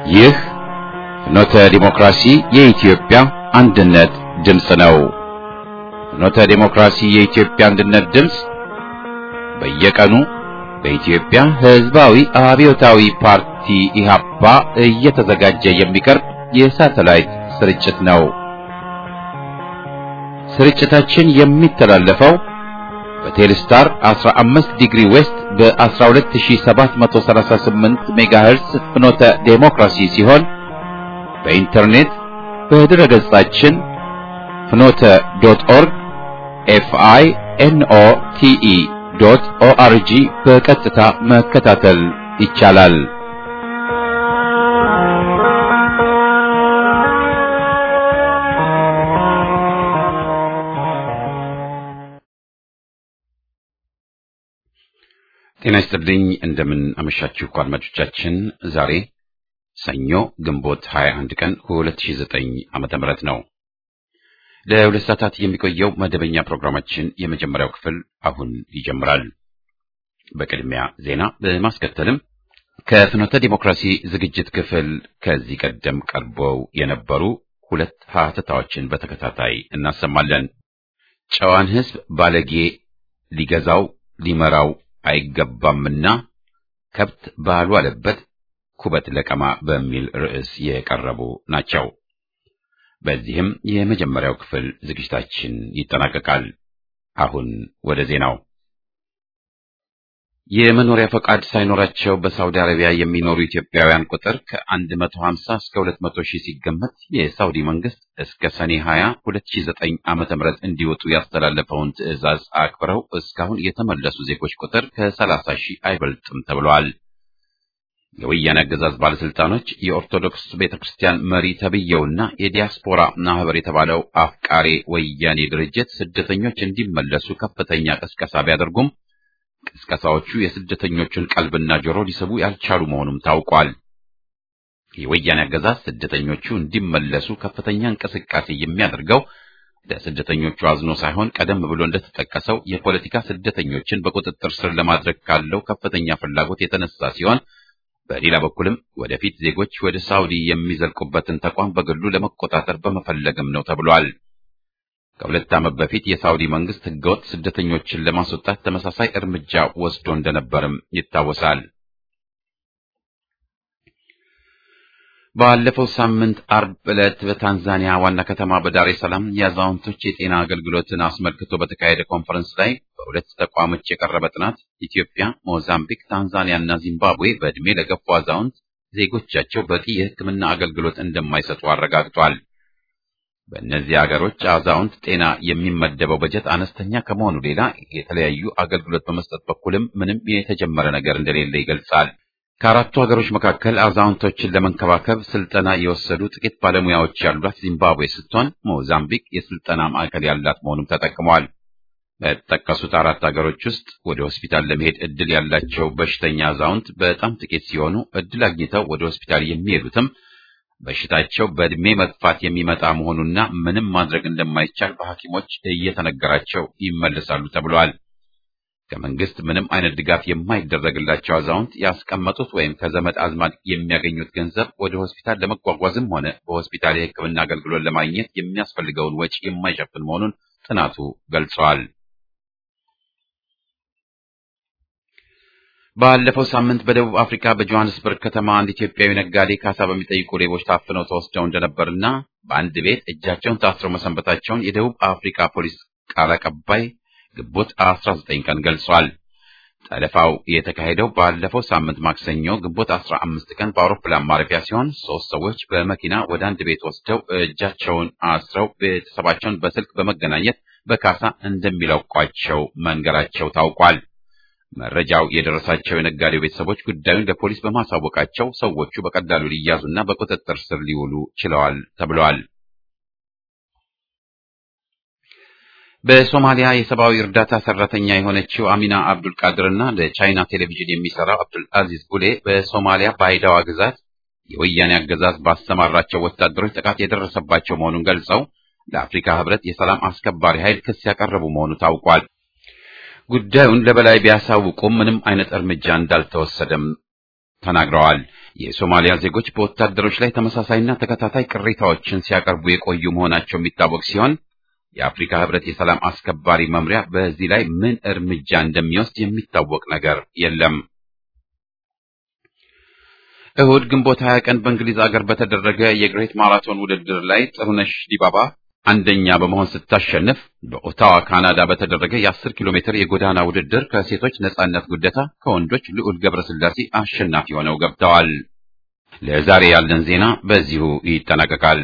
ይህ ፍኖተ ዲሞክራሲ የኢትዮጵያ አንድነት ድምፅ ነው። ፍኖተ ዲሞክራሲ የኢትዮጵያ አንድነት ድምፅ በየቀኑ በኢትዮጵያ ሕዝባዊ አብዮታዊ ፓርቲ ኢህአፓ እየተዘጋጀ የሚቀርብ የሳተላይት ስርጭት ነው። ስርጭታችን የሚተላለፈው በቴሌስታር 15 ዲግሪ ዌስት በ12738 ሜጋሄርስ ፍኖተ ዴሞክራሲ ሲሆን በኢንተርኔት በድረ ገጻችን ፍኖተ.org FINOTE.org በቀጥታ መከታተል ይቻላል። ጤና ይስጥልኝ። እንደምን አመሻችሁ አድማጮቻችን። ዛሬ ሰኞ ግንቦት 21 ቀን 2009 ዓመተ ምህረት ነው። ለሁለት ሰዓታት የሚቆየው መደበኛ ፕሮግራማችን የመጀመሪያው ክፍል አሁን ይጀምራል። በቅድሚያ ዜና፣ በማስከተልም ከፍኖተ ዲሞክራሲ ዝግጅት ክፍል ከዚህ ቀደም ቀርበው የነበሩ ሁለት ሀተታዎችን በተከታታይ እናሰማለን። ጨዋን ሕዝብ ባለጌ ሊገዛው ሊመራው አይገባምና ከብት ባልዋለበት ኩበት ለቀማ በሚል ርዕስ የቀረቡ ናቸው። በዚህም የመጀመሪያው ክፍል ዝግጅታችን ይጠናቀቃል። አሁን ወደ ዜናው። የመኖሪያ ፈቃድ ሳይኖራቸው በሳውዲ አረቢያ የሚኖሩ ኢትዮጵያውያን ቁጥር ከ150 እስከ 200 ሺህ ሲገመት የሳውዲ መንግስት እስከ ሰኔ 20 2009 ዓመተ ምህረት እንዲወጡ ያስተላለፈውን ትዕዛዝ አክብረው እስካሁን የተመለሱ ዜጎች ቁጥር ከ30 ሺህ አይበልጥም ተብሏል። የወያኔ አገዛዝ ባለስልጣኖች የኦርቶዶክስ ቤተክርስቲያን መሪ ተብየውና የዲያስፖራ ማህበር የተባለው አፍቃሬ ወያኔ ድርጅት ስደተኞች እንዲመለሱ ከፍተኛ ቅስቀሳ ቢያደርጉም ቅስቀሳዎቹ የስደተኞቹን ቀልብና ጆሮ ሊስቡ ያልቻሉ መሆኑም ታውቋል። የወያኔ አገዛዝ ስደተኞቹ እንዲመለሱ ከፍተኛ እንቅስቃሴ የሚያደርገው ለስደተኞቹ አዝኖ ሳይሆን ቀደም ብሎ እንደተጠቀሰው የፖለቲካ ስደተኞችን በቁጥጥር ስር ለማድረግ ካለው ከፍተኛ ፍላጎት የተነሳ ሲሆን፣ በሌላ በኩልም ወደፊት ዜጎች ወደ ሳውዲ የሚዘልቁበትን ተቋም በግሉ ለመቆጣጠር በመፈለግም ነው ተብሏል። ከሁለት ዓመት በፊት የሳውዲ መንግስት ህገወጥ ስደተኞችን ለማስወጣት ተመሳሳይ እርምጃ ወስዶ እንደነበርም ይታወሳል። ባለፈው ሳምንት አርብ ዕለት በታንዛኒያ ዋና ከተማ በዳሬ ሰላም የአዛውንቶች የጤና አገልግሎትን አስመልክቶ በተካሄደ ኮንፈረንስ ላይ በሁለት ተቋሞች የቀረበ ጥናት ኢትዮጵያ፣ ሞዛምቢክ፣ ታንዛኒያ እና ዚምባብዌ በዕድሜ ለገፉ አዛውንት ዜጎቻቸው በቂ የሕክምና አገልግሎት እንደማይሰጡ አረጋግጧል። በእነዚህ ሀገሮች አዛውንት ጤና የሚመደበው በጀት አነስተኛ ከመሆኑ ሌላ የተለያዩ አገልግሎት በመስጠት በኩልም ምንም የተጀመረ ነገር እንደሌለ ይገልጻል። ከአራቱ ሀገሮች መካከል አዛውንቶችን ለመንከባከብ ስልጠና የወሰዱ ጥቂት ባለሙያዎች ያሏት ዚምባብዌ ስትሆን ሞዛምቢክ የስልጠና ማዕከል ያላት መሆኑም ተጠቅሟል። በተጠቀሱት አራት ሀገሮች ውስጥ ወደ ሆስፒታል ለመሄድ እድል ያላቸው በሽተኛ አዛውንት በጣም ጥቂት ሲሆኑ እድል አግኝተው ወደ ሆስፒታል የሚሄዱትም በሽታቸው በእድሜ መግፋት የሚመጣ መሆኑና ምንም ማድረግ እንደማይቻል በሐኪሞች እየተነገራቸው ይመለሳሉ ተብሏል። ከመንግስት ምንም አይነት ድጋፍ የማይደረግላቸው አዛውንት ያስቀመጡት ወይም ከዘመድ አዝማድ የሚያገኙት ገንዘብ ወደ ሆስፒታል ለመጓጓዝም ሆነ በሆስፒታል የሕክምና አገልግሎት ለማግኘት የሚያስፈልገውን ወጪ የማይሸፍን መሆኑን ጥናቱ ገልጸዋል። ባለፈው ሳምንት በደቡብ አፍሪካ በጆሃንስበርግ ከተማ አንድ ኢትዮጵያዊ ነጋዴ ካሳ በሚጠይቁ ሌቦች ታፍነው ተወስደው እንደነበርና በአንድ ቤት እጃቸውን ታስረው መሰንበታቸውን የደቡብ አፍሪካ ፖሊስ ቃል አቀባይ ግንቦት 19 ቀን ገልጿል። ጠለፋው የተካሄደው ባለፈው ሳምንት ማክሰኞ ግንቦት 15 ቀን በአውሮፕላን ማረፊያ ሲሆን 3 ሰዎች በመኪና ወደ አንድ ቤት ወስደው እጃቸውን አስረው ቤተሰባቸውን በስልክ በመገናኘት በካሳ እንደሚለቋቸው መንገራቸው ታውቋል። መረጃው የደረሳቸው የነጋዴው ቤተሰቦች ጉዳዩን ለፖሊስ በማሳወቃቸው ሰዎቹ በቀላሉ ሊያዙና በቁጥጥር ስር ሊውሉ ችለዋል ተብሏል። በሶማሊያ የሰብአዊ እርዳታ ሰራተኛ የሆነችው አሚና አብዱል ቃድርና ለቻይና ቴሌቪዥን የሚሰራው አብዱል አዚዝ ጉሌ በሶማሊያ ባይዳዋ ግዛት የወያኔ አገዛዝ ባሰማራቸው ወታደሮች ጥቃት የደረሰባቸው መሆኑን ገልጸው ለአፍሪካ ህብረት የሰላም አስከባሪ ኃይል ክስ ያቀረቡ መሆኑ ታውቋል። ጉዳዩን ለበላይ ቢያሳውቁም ምንም አይነት እርምጃ እንዳልተወሰደም ተናግረዋል። የሶማሊያ ዜጎች በወታደሮች ላይ ተመሳሳይና ተከታታይ ቅሬታዎችን ሲያቀርቡ የቆዩ መሆናቸው የሚታወቅ ሲሆን የአፍሪካ ህብረት የሰላም አስከባሪ መምሪያ በዚህ ላይ ምን እርምጃ እንደሚወስድ የሚታወቅ ነገር የለም። እሁድ ግንቦት 20 ቀን በእንግሊዝ ሀገር በተደረገ የግሬት ማራቶን ውድድር ላይ ጥሩነሽ ዲባባ አንደኛ በመሆን ስታሸንፍ በኦታዋ ካናዳ በተደረገ የ10 ኪሎ ሜትር የጎዳና ውድድር ከሴቶች ነጻነት ጉደታ ከወንዶች ልዑል ገብረስላሴ አሸናፊ ሆነው ገብተዋል። ለዛሬ ያለን ዜና በዚሁ ይጠናቀቃል።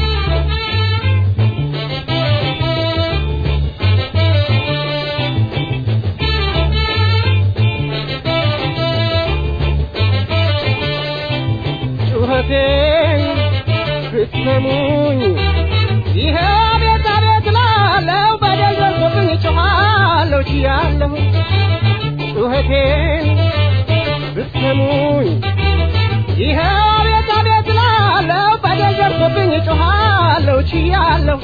ጩኸቴን ብትሰሙኝ ይሄ ቤት አቤት ላለው በደል ደርሶብኝ ጮኻለሁ ችያለሁ። ጩኸቴን ብትሰሙኝ ይሄ ቤት አቤት ላለው በደል ደርሶብኝ ጮኻለሁ ችያለሁ።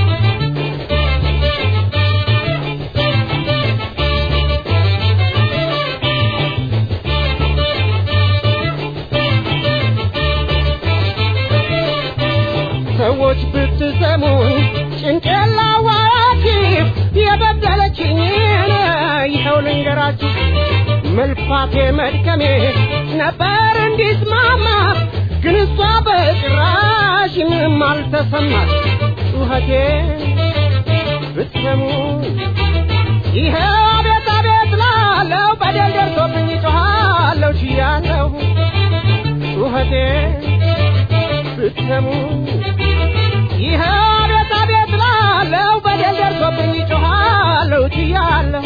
ሰዎች ብትሰሙኝ ጭንቅላዋችሁ የበደለችኝ ይኸው ልንገራችሁ። መልፋቴ መድከሜ ነበር እንዲስማማ ግን እሷ በጭራሽ ምንም አልተሰማት። ጩኸቴን ብትሰሙኝ ይኸው አቤት አቤት ላለው በደል ደርሶብኝ ጮኻለሁ ችያለሁ። ጩኸቴን ብትሰሙኝ ይኸው አቤት አቤት ላለው በደል ደርሶብኝ ጮኻለሁ ችያለሁ።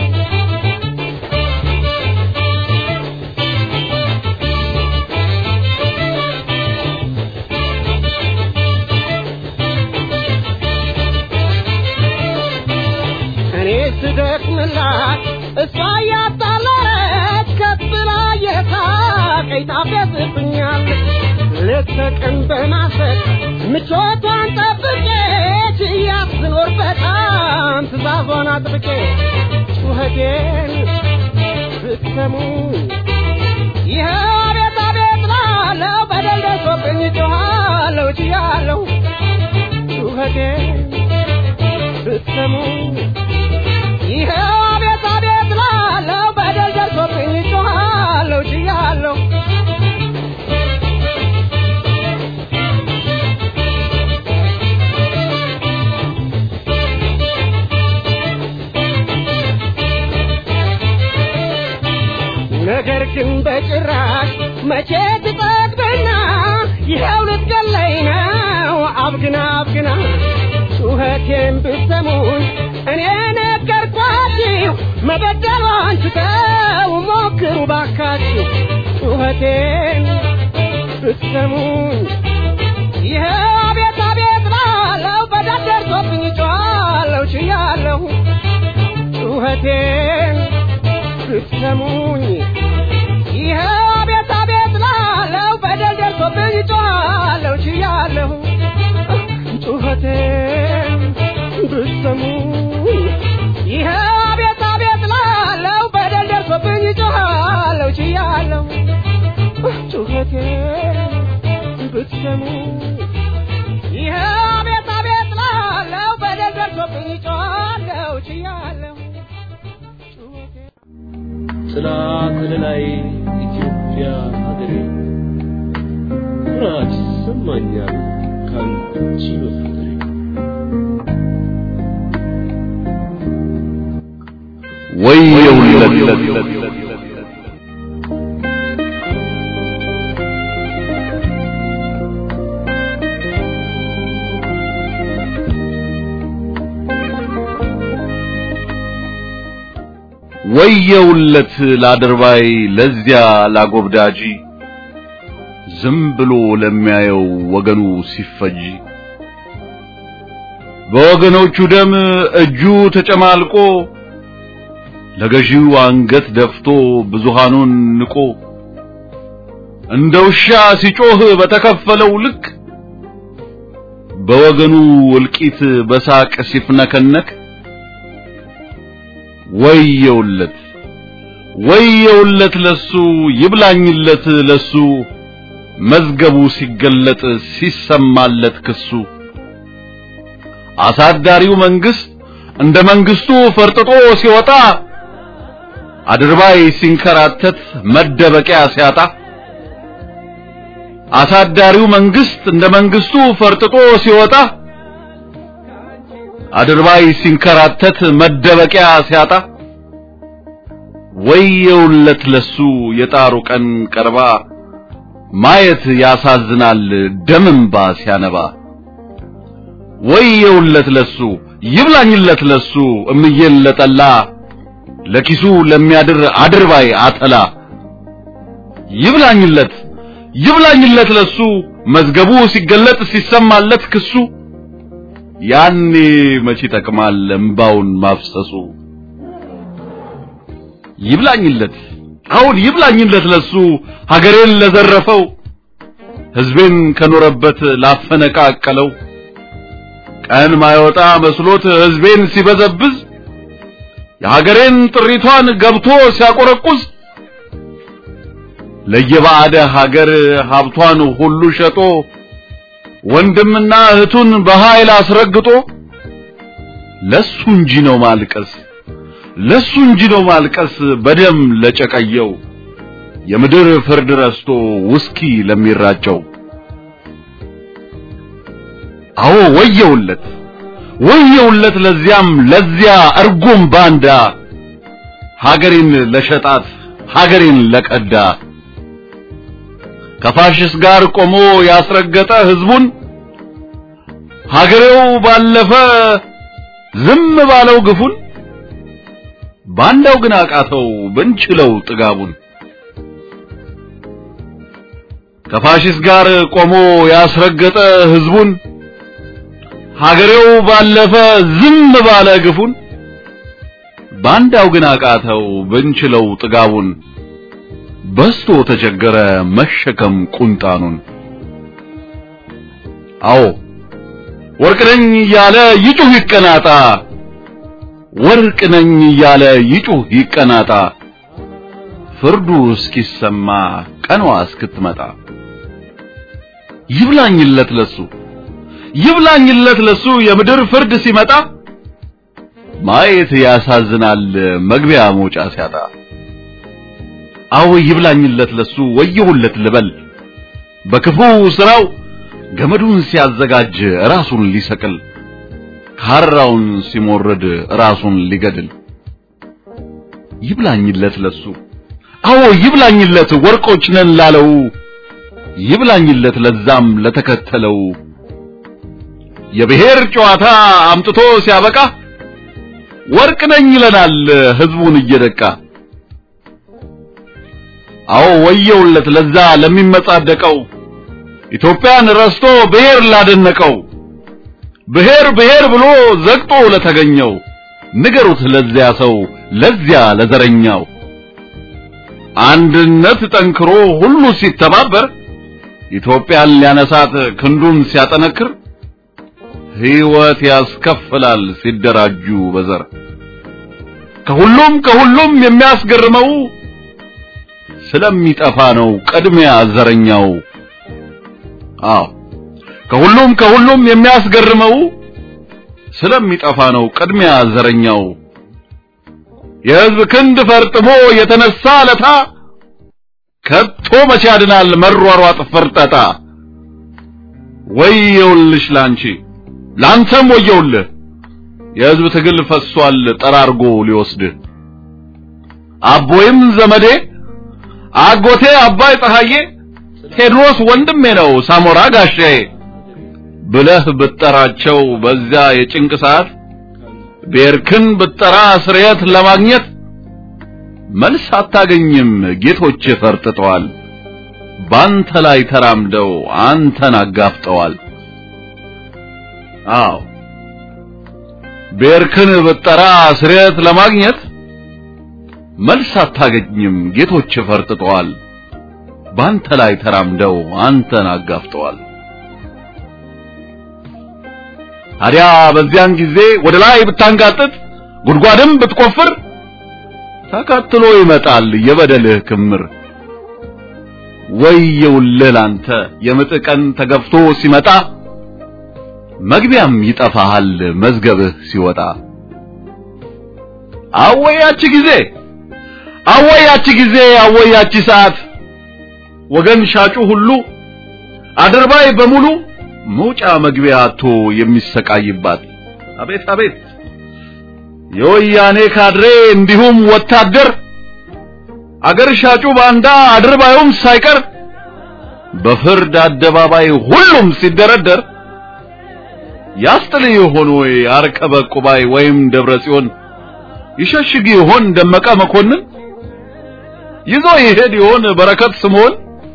እኔ ስደክምላት እሷ እያጣላች ከፍ ብላ የሳቀኝ ታፌዝብኛለች። ሌት ተቀን በማሰብ ምቾቷን ጠብቄ ችያት ስኖር በጣም ትእዛዟን አጥብቄ። ጩኸቴን ብትሰሙኝ ይኸው አቤት አቤት ላለው በደል ደርሶብኝ ጮኻለሁ ችያለሁ። ጩኸቴን ብትሰሙኝ ይኸው አቤት አቤት ላለው በደል ደርሶብኝ ጮኻለሁ ችያለሁ። ነገር ግን በጭራሽ መቼ ትጠግብና ይኸው ልትገለኝ ነው አብግና አብግና። ጩኸቴን ብትሰሙኝ እኔ ነገርኳችሁ መበደሏን ትተው ሞክሩ ባካችሁ። ጩኸቴን ብትሰሙኝ ይኸው አቤት አቤት ላለው በደል ደርሶብኝ ጮኻለሁ ችያለሁ። ጩኸቴን ብትሰሙኝ ይኸው አቤት አቤት ላለው በደል ደርሶብኝ ጮኻለሁ ችያለሁ። ጩኸቴን ብትሰሙኝ ይኸው አቤት አቤት ላለው በደል ደርሶብኝ ጮኻለሁ ችያለሁ። ጩኸቴን ብትሰሙኝ ይኸው አቤት አቤት ላለው በደል ደርሶብኝ ጮኻለሁ ችያለሁ። ጥላ ከለላይ ኢትዮጵያ ሀገሬ ኩራት ይሰማኛል ካንቺ በፍቅሬ። ወየውለት ወየውለት ላድርባይ ለዚያ ላጎብዳጂ ዝም ብሎ ለሚያየው ወገኑ ሲፈጅ በወገኖቹ ደም እጁ ተጨማልቆ ለገዢው አንገት ደፍቶ ብዙሃኑን ንቆ እንደ ውሻ ሲጮህ በተከፈለው ልክ በወገኑ እልቂት በሳቅ ሲፍነከነክ ወየውለት ለሱ ይብላኝለት ለሱ መዝገቡ ሲገለጥ ሲሰማለት ክሱ አሳዳሪው መንግስት እንደ መንግስቱ ፈርጥጦ ሲወጣ አድርባይ ሲንከራተት መደበቂያ ሲያጣ አሳዳሪው መንግስት እንደ መንግስቱ ፈርጥጦ ሲወጣ አድርባይ ሲንከራተት መደበቂያ ሲያጣ ወየውለት ለሱ የጣሩ ቀን ቀርባ ማየት ያሳዝናል ደምንባ ሲያነባ ወየውለት ለሱ ይብላኝለት ለሱ እምየለጠላ ለኪሱ ለሚያድር አድርባይ አተላ ይብላኝለት ለሱ መዝገቡ ሲገለጥ ሲሰማለት ክሱ ያኔ መቼ ተቀማል እንባውን ማፍሰሱ ይብላኝለት ለሱ ሀገሬን ለዘረፈው ህዝቤን ከኖረበት ላፈነቃቀለው ቀን ማይወጣ መስሎት ህዝቤን ሲበዘብዝ የሀገሬን ጥሪቷን ገብቶ ሲያቆረቁዝ ለየባዕደ ሀገር ሀብቷን ሁሉ ሸጦ ወንድምና እህቱን በኃይል አስረግጦ ለሱ እንጂ ነው ማልቀስ በደም ለጨቀየው የምድር ፍርድ ረስቶ ውስኪ ለሚራጨው አዎ ወየውለት ለዚያ እርጉም ባንዳ ሀገሬን ለሸጣት ሀገሬን ለቀዳ ከፋሽስት ጋር ቆሞ ያስረገጠ ህዝቡን ሀገሬው ባለፈ ዝም ባለው ግፉን ባንዳው ግን አቃተው ብንችለው ጥጋቡን ከፋሽስት ጋር ቆሞ ያስረገጠ ህዝቡን ሀገሬው ባለፈ ዝም ባለ ግፉን ባንዳው ግን አቃተው ብንችለው ጥጋቡን በስቶ ተቸገረ መሸከም ቁንጣኑን አዎ ወርቅነኝ ያለ ይጩህ ይቀናጣ ፍርዱ እስኪሰማ ቀኗ እስክትመጣ ይብላኝለት ለሱ የምድር ፍርድ ሲመጣ ማየት ያሳዝናል መግቢያ መውጫ ሲያጣ አዎ ይብላኝለት ለሱ ወየውለት ልበል በክፉ ስራው ገመዱን ሲያዘጋጅ ራሱን ሊሰቅል ካራውን ሲሞርድ ራሱን ሊገድል ይብላኝለት ለሱ አዎ ይብላኝለት ወርቆች ነን ላለው ይብላኝለት ለዛም ለተከተለው የብሔር ጨዋታ አምጥቶ ሲያበቃ ወርቅ ነኝ ይለናል ህዝቡን እየደቃ አዎ ወየውለት ለዛ ለሚመጻደቀው ኢትዮጵያን ረስቶ ብሔር ላደነቀው ብሔር ብሎ ዘግጦ ለተገኘው ንገሩት ለዚያ ሰው ለዚያ ለዘረኛው አንድነት ጠንክሮ ሁሉ ሲተባበር ኢትዮጵያን ሊያነሳት ክንዱን ሲያጠነክር ህይወት ያስከፍላል ሲደራጁ በዘር ከሁሉም የሚያስገርመው ስለሚጠፋ ነው ቅድሚያ ዘረኛው አዎ ከሁሉም የሚያስገርመው ስለሚጠፋ ነው ቅድሚያ ዘረኛው የህዝብ ክንድ ፈርጥሞ የተነሳ ለታ ከቶ መቼ ያድናል መሯሯጥ ፈርጠጣ ወየውልሽ ላንተም ወየውልህ የህዝብ ትግል ፈሷል ጠራርጎ ሊወስድ አቦይም ዘመዴ አጎቴ አባይ ፀሐዬ ቴድሮስ ወንድሜ ነው ሳሞራ ጋሼ ብለህ ብትጠራቸው በዛ የጭንቅ ሰዓት ቤርክን ብትጠራ ስርየት ለማግኘት መልስ አታገኝም ጌቶች ፈርጥተዋል ባንተ ላይ ተራምደው አንተን አጋፍጠዋል አዎ ቤርክን ብትጠራ ስርየት ለማግኘት መልስ አታገኝም ጌቶች ፈርጥተዋል ባንተ ላይ ተራምደው አንተን አጋፍጠዋል ታዲያ በዚያን ጊዜ ወደ ላይ ብታንጋጥጥ ጉድጓድም ብትቆፍር ተከትሎ ይመጣል የበደልህ ክምር ወየውልህ ላንተ የምጥቀን ተገፍቶ ሲመጣ መግቢያም ይጠፋሃል መዝገብህ ሲወጣ አወያቺ ጊዜ አወያቺ ሰዓት ወገን ሻጩ ሁሉ አድርባይ በሙሉ መውጫ መግቢያ አጥቶ የሚሰቃይባት አቤት የወያኔ ካድሬ እንዲሁም ወታደር አገር ሻጩ ባንዳ አድርባዩም ሳይቀር በፍርድ አደባባይ ሁሉም ሲደረደር ያስጥል ይሆን ወይ አርከበ ቁባይ ወይም ደብረ ጽዮን ይሸሽግ ይሆን ደመቀ መኮንን ይዞ ይሄድ ይሆን በረከት ስምዖን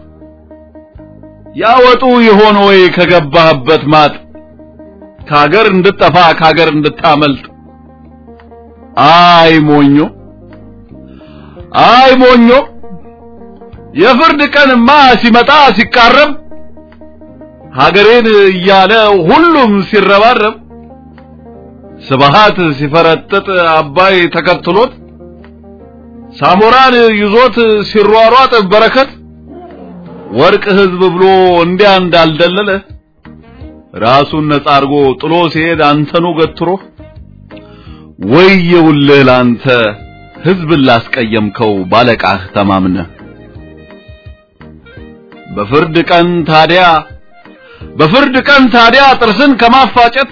ያወጡ ይሆን ወይ ከገባህበት ማጥ ካገር እንድትጠፋ ካገር እንድታመልጥ አይ ሞኞ የፍርድ ቀንማ ሲመጣ ሲቃረብ ሀገሬን እያለ ሁሉም ሲረባረብ ስብሃት ሲፈረጥጥ አባይ ተከትሎት ሳሞራን ይዞት ሲሯሯጥ በረከት ወርቅ ህዝብ ብሎ እንዲያ እንዳልደለለ ራሱን ነጻ አርጎ ጥሎ ሲሄድ አንተኑ ገትሮ ወየውልህ ላንተ ህዝብ ላስቀየምከው ባለቃህ ተማምነ በፍርድ ቀን ታዲያ ጥርስን ከማፋጨት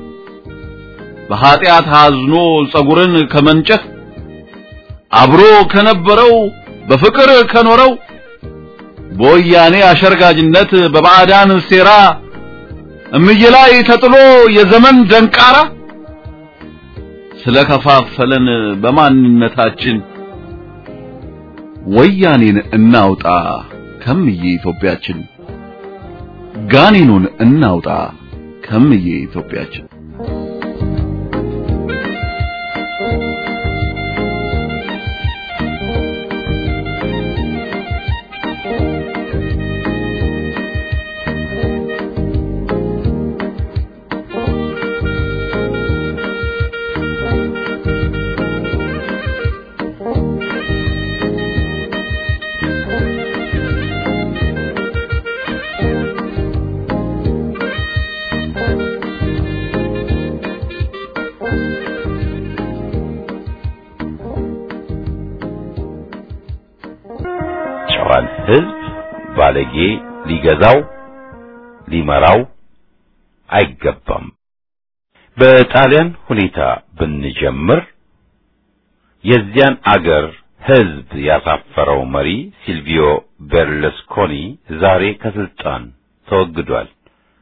በኃጢአት አዝኖ ጸጉርን ከመንጨት አብሮ ከነበረው በፍቅር ከኖረው በወያኔ አሸርጋጅነት በባዕዳን ሴራ እምይላይ ተጥሎ የዘመን ደንቃራ ስለከፋፈለን በማንነታችን ወያኔን እናውጣ ከምዬ ኢትዮጵያችን ጋኔኑን እናውጣ ከምዬ ኢትዮጵያችን ህዝብ ባለጌ ሊገዛው ሊመራው አይገባም። በጣሊያን ሁኔታ ብንጀምር የዚያን አገር ህዝብ ያሳፈረው መሪ ሲልቪዮ ቤርሉስኮኒ ዛሬ ከስልጣን ተወግዷል።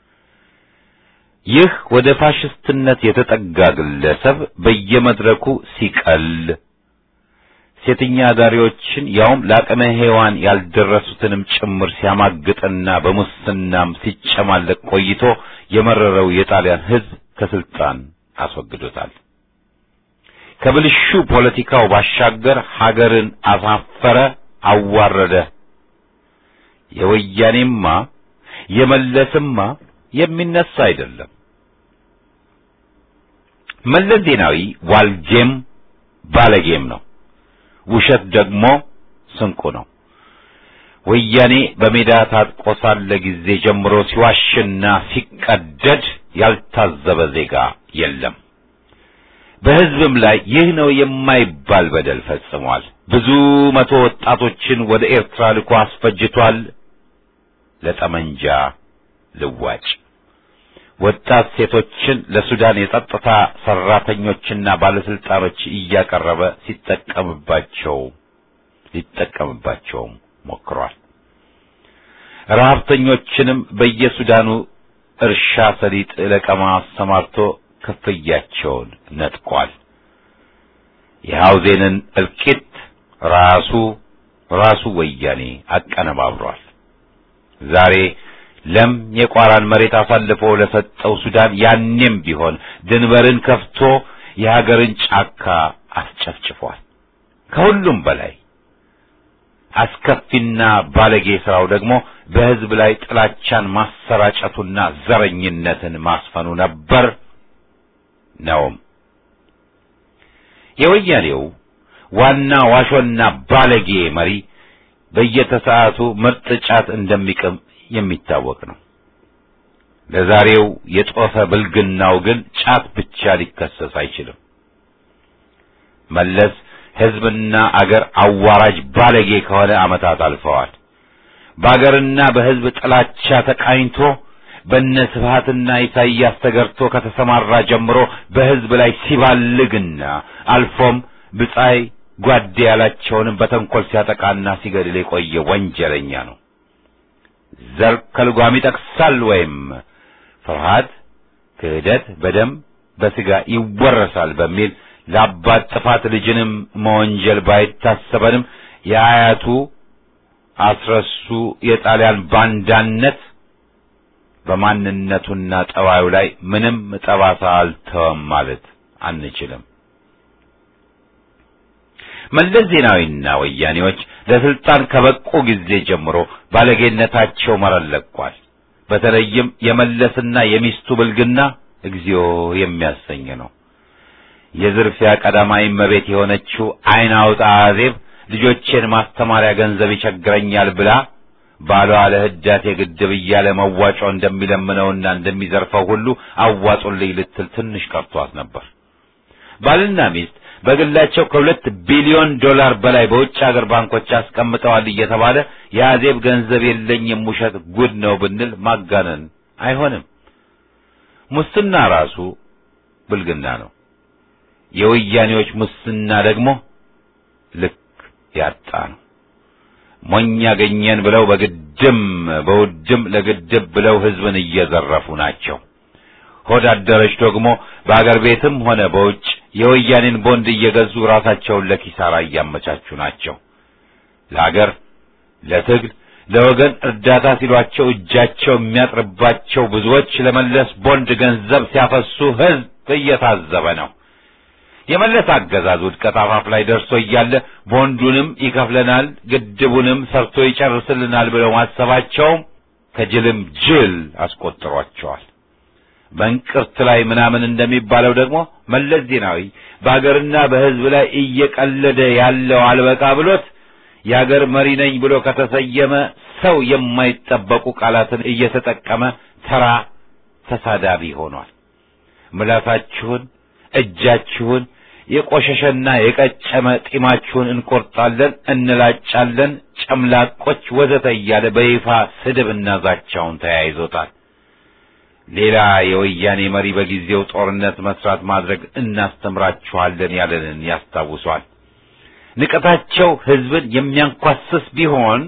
ይህ ወደ ፋሽስትነት የተጠጋ ግለሰብ በየመድረኩ ሲቀል ሴተኛ ዳሪዎችን ያውም ለአቅመ ሔዋን ያልደረሱትንም ጭምር ሲያማግጥና በሙስናም ሲጨማለቅ ቆይቶ የመረረው የጣሊያን ህዝብ ከስልጣን አስወግዶታል። ከብልሹ ፖለቲካው ባሻገር ሀገርን አሳፈረ፣ አዋረደ። የወያኔማ የመለስማ የሚነሳ አይደለም። መለስ ዜናዊ ዋልጄም ባለጌም ነው። ውሸት ደግሞ ስንቁ ነው። ወያኔ በሜዳ ታጥቆ ሳለ ጊዜ ጀምሮ ሲዋሽና ሲቀደድ ያልታዘበ ዜጋ የለም። በህዝብም ላይ ይህ ነው የማይባል በደል ፈጽሟል። ብዙ መቶ ወጣቶችን ወደ ኤርትራ ልኮ አስፈጅቷል። ለጠመንጃ ልዋጭ ወጣት ሴቶችን ለሱዳን የጸጥታ ሰራተኞችና ባለስልጣኖች እያቀረበ ሊጠቀምባቸው ሞክሯል። ረሃብተኞችንም በየሱዳኑ እርሻ ሰሊጥ ለቀማ አሰማርቶ ክፍያቸውን ነጥቋል። የሐውዜንን እልቂት ራሱ ወያኔ አቀነባብሯል። ዛሬ ለም የቋራን መሬት አሳልፎ ለሰጠው ሱዳን ያኔም ቢሆን ድንበርን ከፍቶ የሀገርን ጫካ አስጨፍጭፏል። ከሁሉም በላይ አስከፊና ባለጌ ስራው ደግሞ በህዝብ ላይ ጥላቻን ማሰራጨቱና ዘረኝነትን ማስፈኑ ነበር ነውም። የወያኔው ዋና ዋሾና ባለጌ መሪ በየተሰዓቱ ምርጥ ጫት እንደሚቅም የሚታወቅ ነው። ለዛሬው የጦፈ ብልግናው ግን ጫት ብቻ ሊከሰስ አይችልም። መለስ ሕዝብና አገር አዋራጅ ባለጌ ከሆነ ዓመታት አልፈዋል። በአገርና በሕዝብ ጥላቻ ተቃኝቶ በነስብሃትና ኢሳይያስ ተገርቶ ከተሰማራ ጀምሮ በሕዝብ ላይ ሲባልግና አልፎም ብጻይ ጓዴ ያላቸውንም በተንኮል ሲያጠቃና ሲገድል የቆየ ወንጀለኛ ነው። ዘር ከልጓም ይጠቅሳል ወይም ፍርሃት፣ ክህደት በደም በሥጋ ይወረሳል በሚል ለአባት ጥፋት ልጅንም መወንጀል ባይታሰበንም የአያቱ አስረሱ የጣሊያን ባንዳነት በማንነቱና ጠባዩ ላይ ምንም ጠባሳ አልተወም ማለት አንችልም። መለስ ዜናዊና ወያኔዎች ለስልጣን ከበቁ ጊዜ ጀምሮ ባለጌነታቸው መረን ለቋል። በተለይም የመለስና የሚስቱ ብልግና እግዚኦ የሚያሰኝ ነው። የዝርፊያ ቀዳማዊ እመቤት የሆነችው አይን አውጣ አዜብ ልጆቼን ማስተማሪያ ገንዘብ ይቸግረኛል ብላ ባሏ ለህዳሴ ግድብ እያለ መዋጮ እንደሚለምነውና እንደሚዘርፈው ሁሉ አዋጡልኝ ልትል ትንሽ ቀርቷት ነበር። ባልና ሚስት በግላቸው ከ2 ቢሊዮን ዶላር በላይ በውጭ ሀገር ባንኮች አስቀምጠዋል እየተባለ የአዜብ ገንዘብ የለኝም ውሸት ጉድ ነው ብንል ማጋነን አይሆንም። ሙስና ራሱ ብልግና ነው። የወያኔዎች ሙስና ደግሞ ልክ ያጣ ነው። ሞኝ ያገኘን ብለው በግድም በውድም ለግድብ ብለው ህዝብን እየዘረፉ ናቸው። ሆዳደረች ደግሞ በአገር ቤትም ሆነ በውጭ የወያኔን ቦንድ እየገዙ ራሳቸውን ለኪሳራ እያመቻቹ ናቸው። ለአገር ለትግል ለወገን እርዳታ ሲሏቸው እጃቸው የሚያጥርባቸው ብዙዎች ለመለስ ቦንድ ገንዘብ ሲያፈሱ ህዝብ እየታዘበ ነው። የመለስ አገዛዝ ውድቀት አፋፍ ላይ ደርሶ እያለ ቦንዱንም ይከፍለናል ግድቡንም ሰርቶ ይጨርስልናል ብለው ማሰባቸው ከጅልም ጅል አስቆጥሯቸዋል። በእንቅርት ላይ ምናምን እንደሚባለው ደግሞ መለስ ዜናዊ በአገርና በህዝብ ላይ እየቀለደ ያለው አልበቃ ብሎት የአገር መሪ ነኝ ብሎ ከተሰየመ ሰው የማይጠበቁ ቃላትን እየተጠቀመ ተራ ተሳዳቢ ሆኗል። ምላሳችሁን እጃችሁን የቆሸሸና የቀጨመ ጢማችሁን እንቆርጣለን እንላጫለን ጨምላቆች ወዘተ እያለ በይፋ ስድብና ዛቻውን ተያይዞታል። ሌላ የወያኔ መሪ በጊዜው ጦርነት መስራት ማድረግ እናስተምራችኋለን ያለንን ያስታውሷል። ንቀታቸው ህዝብን የሚያንኳስስ ቢሆን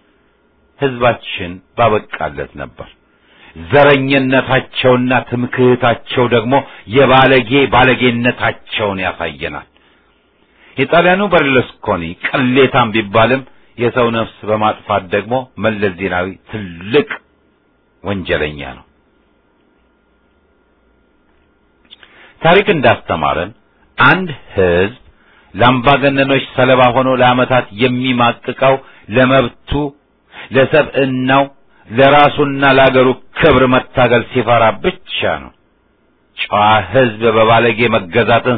ህዝባችን ባበቃለት ነበር። ዘረኝነታቸውና ትምክህታቸው ደግሞ የባለጌ ባለጌነታቸውን ያሳየናል። የጣሊያኑ በርሉስኮኒ ቅሌታም ቢባልም የሰው ነፍስ በማጥፋት ደግሞ መለስ ዜናዊ ትልቅ ወንጀለኛ ነው። ታሪክ እንዳስተማረን አንድ ህዝብ ለአምባገነኖች ሰለባ ሆኖ ለዓመታት የሚማቅቀው ለመብቱ ለሰብዕናው ለራሱና ለአገሩ ክብር መታገል ሲፈራ ብቻ ነው። ጨዋ ህዝብ በባለጌ መገዛትን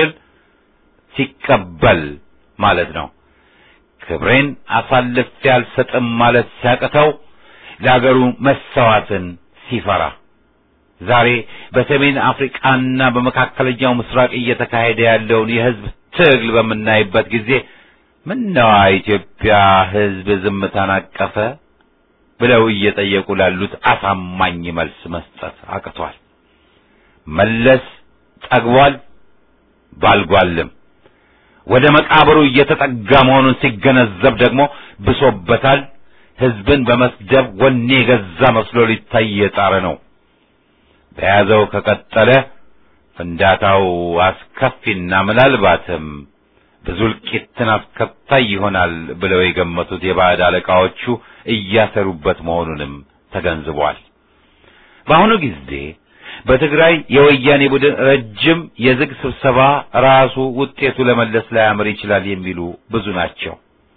ሲቀበል ማለት ነው። ክብሬን አሳልፌ አልሰጥም ማለት ሲያቅተው ለአገሩ መሰዋትን ሲፈራ ዛሬ በሰሜን አፍሪካና በመካከለኛው ምስራቅ እየተካሄደ ያለውን የህዝብ ትግል በምናይበት ጊዜ ምነዋ ኢትዮጵያ ህዝብ ዝምታን አቀፈ ብለው እየጠየቁ ላሉት አሳማኝ መልስ መስጠት አቅቷል። መለስ ጠግቧል ባልጓልም ወደ መቃብሩ እየተጠጋ መሆኑን ሲገነዘብ ደግሞ ብሶበታል። ህዝብን በመስደብ ወኔ የገዛ መስሎ ሊታይ የጣረ ነው። በያዘው ከቀጠለ ፍንዳታው አስከፊና ምናልባትም ብዙ እልቂትን አስከታይ ይሆናል ብለው የገመቱት የባዕድ አለቃዎቹ እያሰሩበት መሆኑንም ተገንዝቧል። በአሁኑ ጊዜ በትግራይ የወያኔ ቡድን ረጅም የዝግ ስብሰባ ራሱ ውጤቱ ለመለስ ላያምር ይችላል የሚሉ ብዙ ናቸው።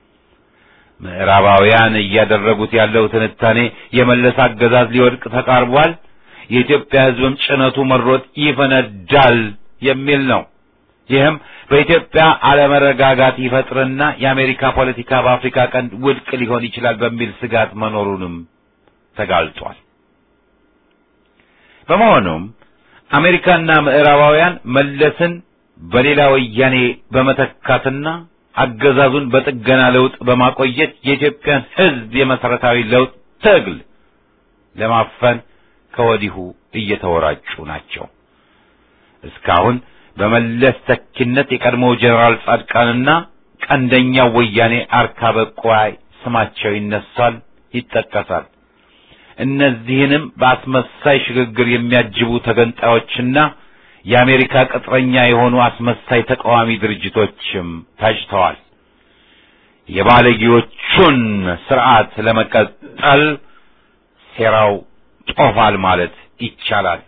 ምዕራባውያን እያደረጉት ያለው ትንታኔ የመለስ አገዛዝ ሊወድቅ ተቃርቧል፣ የኢትዮጵያ ህዝብም ጭነቱ መሮጥ ይፈነዳል የሚል ነው። ይህም በኢትዮጵያ አለመረጋጋት ይፈጥርና የአሜሪካ ፖለቲካ በአፍሪካ ቀንድ ውድቅ ሊሆን ይችላል በሚል ስጋት መኖሩንም ተጋልጧል። በመሆኑም አሜሪካና ምዕራባውያን መለስን በሌላ ወያኔ በመተካትና አገዛዙን በጥገና ለውጥ በማቆየት የኢትዮጵያን ሕዝብ የመሰረታዊ ለውጥ ትግል ለማፈን ከወዲሁ እየተወራጩ ናቸው። እስካሁን በመለስ ተኪነት የቀድሞው ጀነራል ጻድቃንና ቀንደኛው ወያኔ አርካበ ቁዋይ ስማቸው ይነሳል፣ ይጠቀሳል። እነዚህንም በአስመሳይ ሽግግር የሚያጅቡ ተገንጣዮችና የአሜሪካ ቅጥረኛ የሆኑ አስመሳይ ተቃዋሚ ድርጅቶችም ታጭተዋል። የባለጌዎቹን ስርዓት ለመቀጠል ሴራው ጦፋል ማለት ይቻላል።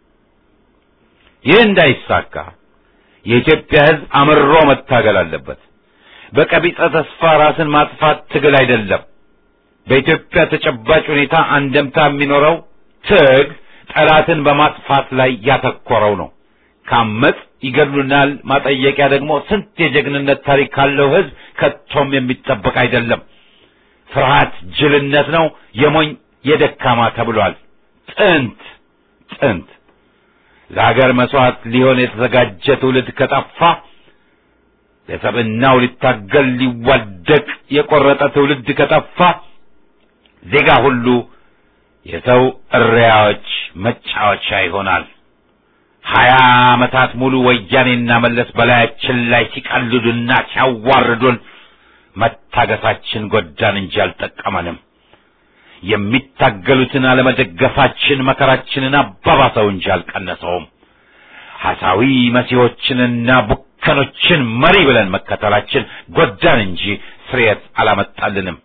ይህ እንዳይሳካ የኢትዮጵያ ሕዝብ አምርሮ መታገል አለበት። በቀቢጸ ተስፋ ራስን ማጥፋት ትግል አይደለም። በኢትዮጵያ ተጨባጭ ሁኔታ አንደምታ የሚኖረው ትግል ጠላትን በማጥፋት ላይ ያተኮረው ነው። ካመጽ ይገድሉናል ማጠየቂያ ደግሞ ስንት የጀግንነት ታሪክ ካለው ሕዝብ ከቶም የሚጠበቅ አይደለም። ፍርሃት ጅልነት ነው፣ የሞኝ የደካማ ተብሏል። ጥንት ለሀገር መስዋዕት ሊሆን የተዘጋጀ ትውልድ ከጠፋ፣ ለሰብዕናው ሊታገል ሊዋደቅ የቆረጠ ትውልድ ከጠፋ ዜጋ ሁሉ የሰው እሪያዎች መጫወቻ ይሆናል። 20 ዓመታት ሙሉ ወያኔና መለስ በላያችን ላይ ሲቀልዱና ሲያዋርዱን መታገሳችን ጎዳን እንጂ አልጠቀመንም። የሚታገሉትን አለመደገፋችን መከራችንን አባባሰው እንጂ አልቀነሰውም። ሐሳዊ መሲሖችንና ቡከኖችን መሪ ብለን መከተላችን ጎዳን እንጂ ስርየት አላመጣልንም።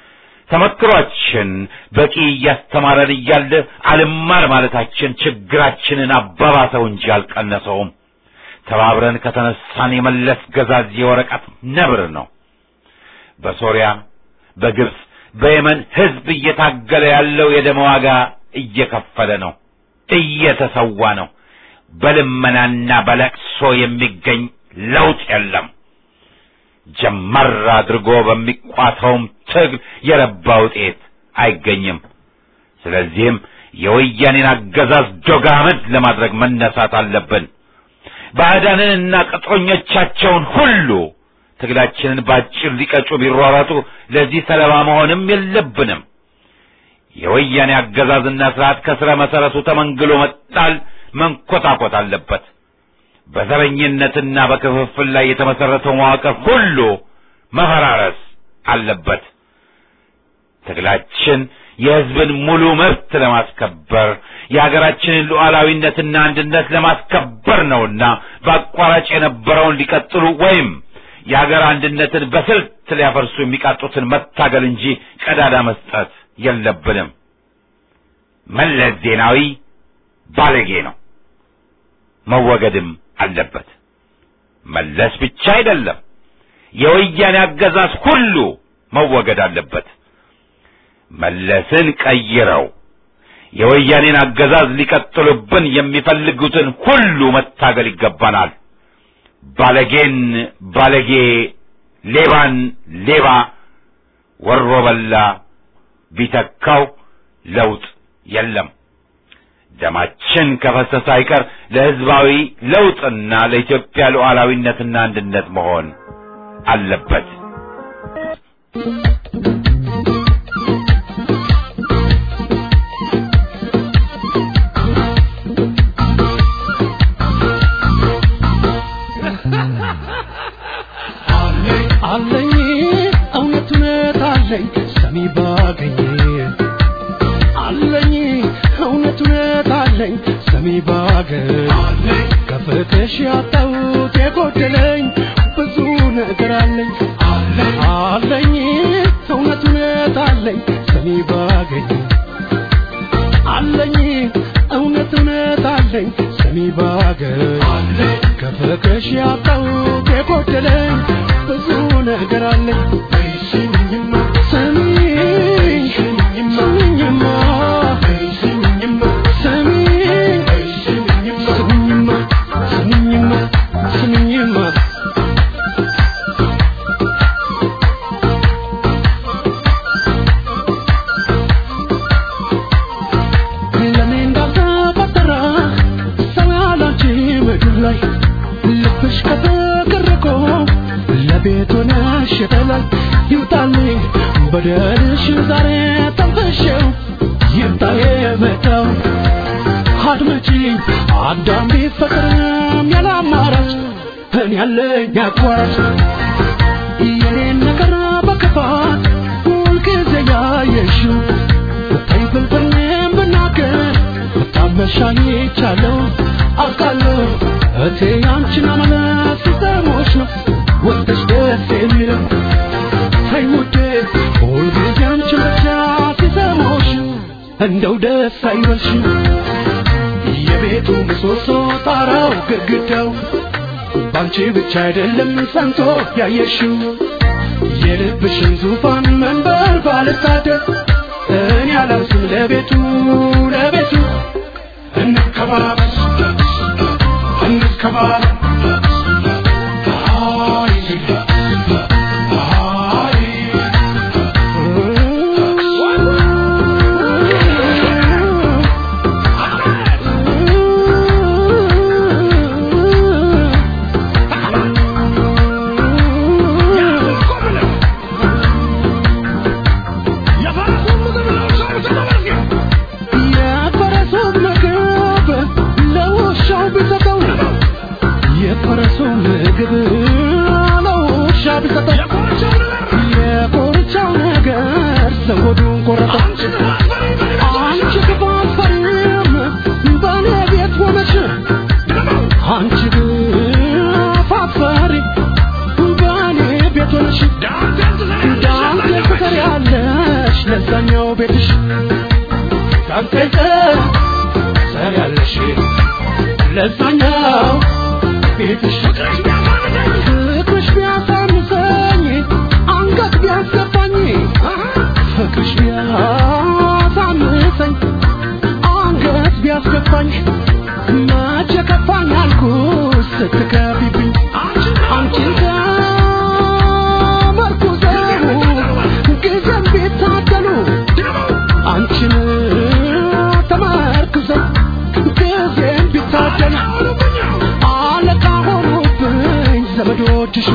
ተመክሯችን በቂ እያስተማረን እያለ አልማር ማለታችን ችግራችንን አባባሰው እንጂ አልቀነሰውም። ተባብረን ከተነሳን የመለስ ገዛዝ የወረቀት ነብር ነው። በሶሪያ፣ በግብጽ፣ በየመን ሕዝብ እየታገለ ያለው የደም ዋጋ እየከፈለ ነው፣ እየተሰዋ ነው። በልመናና በለቅሶ የሚገኝ ለውጥ የለም። ጀመር አድርጎ በሚቋተውም ትግል የረባ ውጤት አይገኝም። ስለዚህም የወያኔን አገዛዝ ዶጋመድ ለማድረግ መነሳት አለብን። ባዕዳንንና ቅጥረኞቻቸውን ሁሉ ትግላችንን ባጭር ሊቀጩ ቢሯሯጡ ለዚህ ሰለባ መሆንም የለብንም። የወያኔ አገዛዝና ስርዓት ከስረ መሰረቱ ተመንግሎ መጣል መንኮታኮት አለበት። በዘረኝነትና በክፍፍል ላይ የተመሰረተው መዋቅር ሁሉ መፈራረስ አለበት። ትግላችን የሕዝብን ሙሉ መብት ለማስከበር የሀገራችንን ሉዓላዊነትና አንድነት ለማስከበር ነውና በአቋራጭ የነበረውን ሊቀጥሉ ወይም የሀገር አንድነትን በስልት ሊያፈርሱ የሚቃጡትን መታገል እንጂ ቀዳዳ መስጠት የለብንም። መለስ ዜናዊ ባለጌ ነው፣ መወገድም አለበት። መለስ ብቻ አይደለም፣ የወያኔ አገዛዝ ሁሉ መወገድ አለበት። መለስን ቀይረው የወያኔን አገዛዝ ሊቀጥሉብን የሚፈልጉትን ሁሉ መታገል ይገባናል። ባለጌን ባለጌ፣ ሌባን ሌባ፣ ወሮ በላ ቢተካው ለውጥ የለም። ደማችን ከፈሰሰ አይቀር ለሕዝባዊ ለውጥና ለኢትዮጵያ ሉዓላዊነትና አንድነት መሆን አለበት። አለኝ እውነት አለኝ ሰሚ ባገኝ አለኝ እውነት አለኝ ሰሚ ባገኝ ከፍቅሽ ያጣሁት የጎደለኝ ብዙ ነገር አለኝ አለኝ እውነት አለኝ ሰሚ ባገኝ አለኝ እውነት አለኝ ሰሚ ባገኝ ከፍቅሽ ያጣሁት የጎደለኝ ብዙ ነገር አለኝ። ስሚኝማ ስሚኝማ ስሚኝማ ስሚኝማ ስሚኝማ ስሚኝማ ላይ ልብሽ ከተቀረቆ ለቤቱ ነሽ ተላይ ይውጣልኝ በደልሽ ዛሬ ተንፈሽው ይምጣዬ መጣው አድመጪ አዳም ቢፈቅርም ያላማራጭ እኔ ያለኝ አቋራጭ የኔን ነገር በክፋት ሁልጊዜ ያየሽው ብታይብልብኝም ብናገር ብታመሻኝ ይቻለው አውቃለሁ እቴ አንቺን አመለስ ሲሰሞች ነው ወጥሽ ደስ የሚለው ተይ ውዴ ሁልጊዜ አንቺን ብቻ ሲሰሞች እንደው ደስ አይበልሽ የቤቱ ምሰሶ ጣራው ግድግዳው ባንቺ ብቻ አይደለም ሰንቶ ያየሽው የልብሽን ዙፋን መንበር ባልታደር እኔ አላንስም ለቤቱ እንከባበር ለዛኛው ቤትሽ ታንቀጠ ሰሪያለሽ ለዛኛው ቤትሽ ፍቅርሽ ቢያሳንሰኝ አንገት ቢያስገባኝ ፍቅርሽ ቢያሳንሰኝ አንገት ቢያስገባኝ መቼ ከፋኝ አልኩሽ ስትከፊብኝ አንቺን አንቺን ተማርኩዘን ጊዜን ቢታደል አለቃ ሆኖብኝ ዘመዶችሽ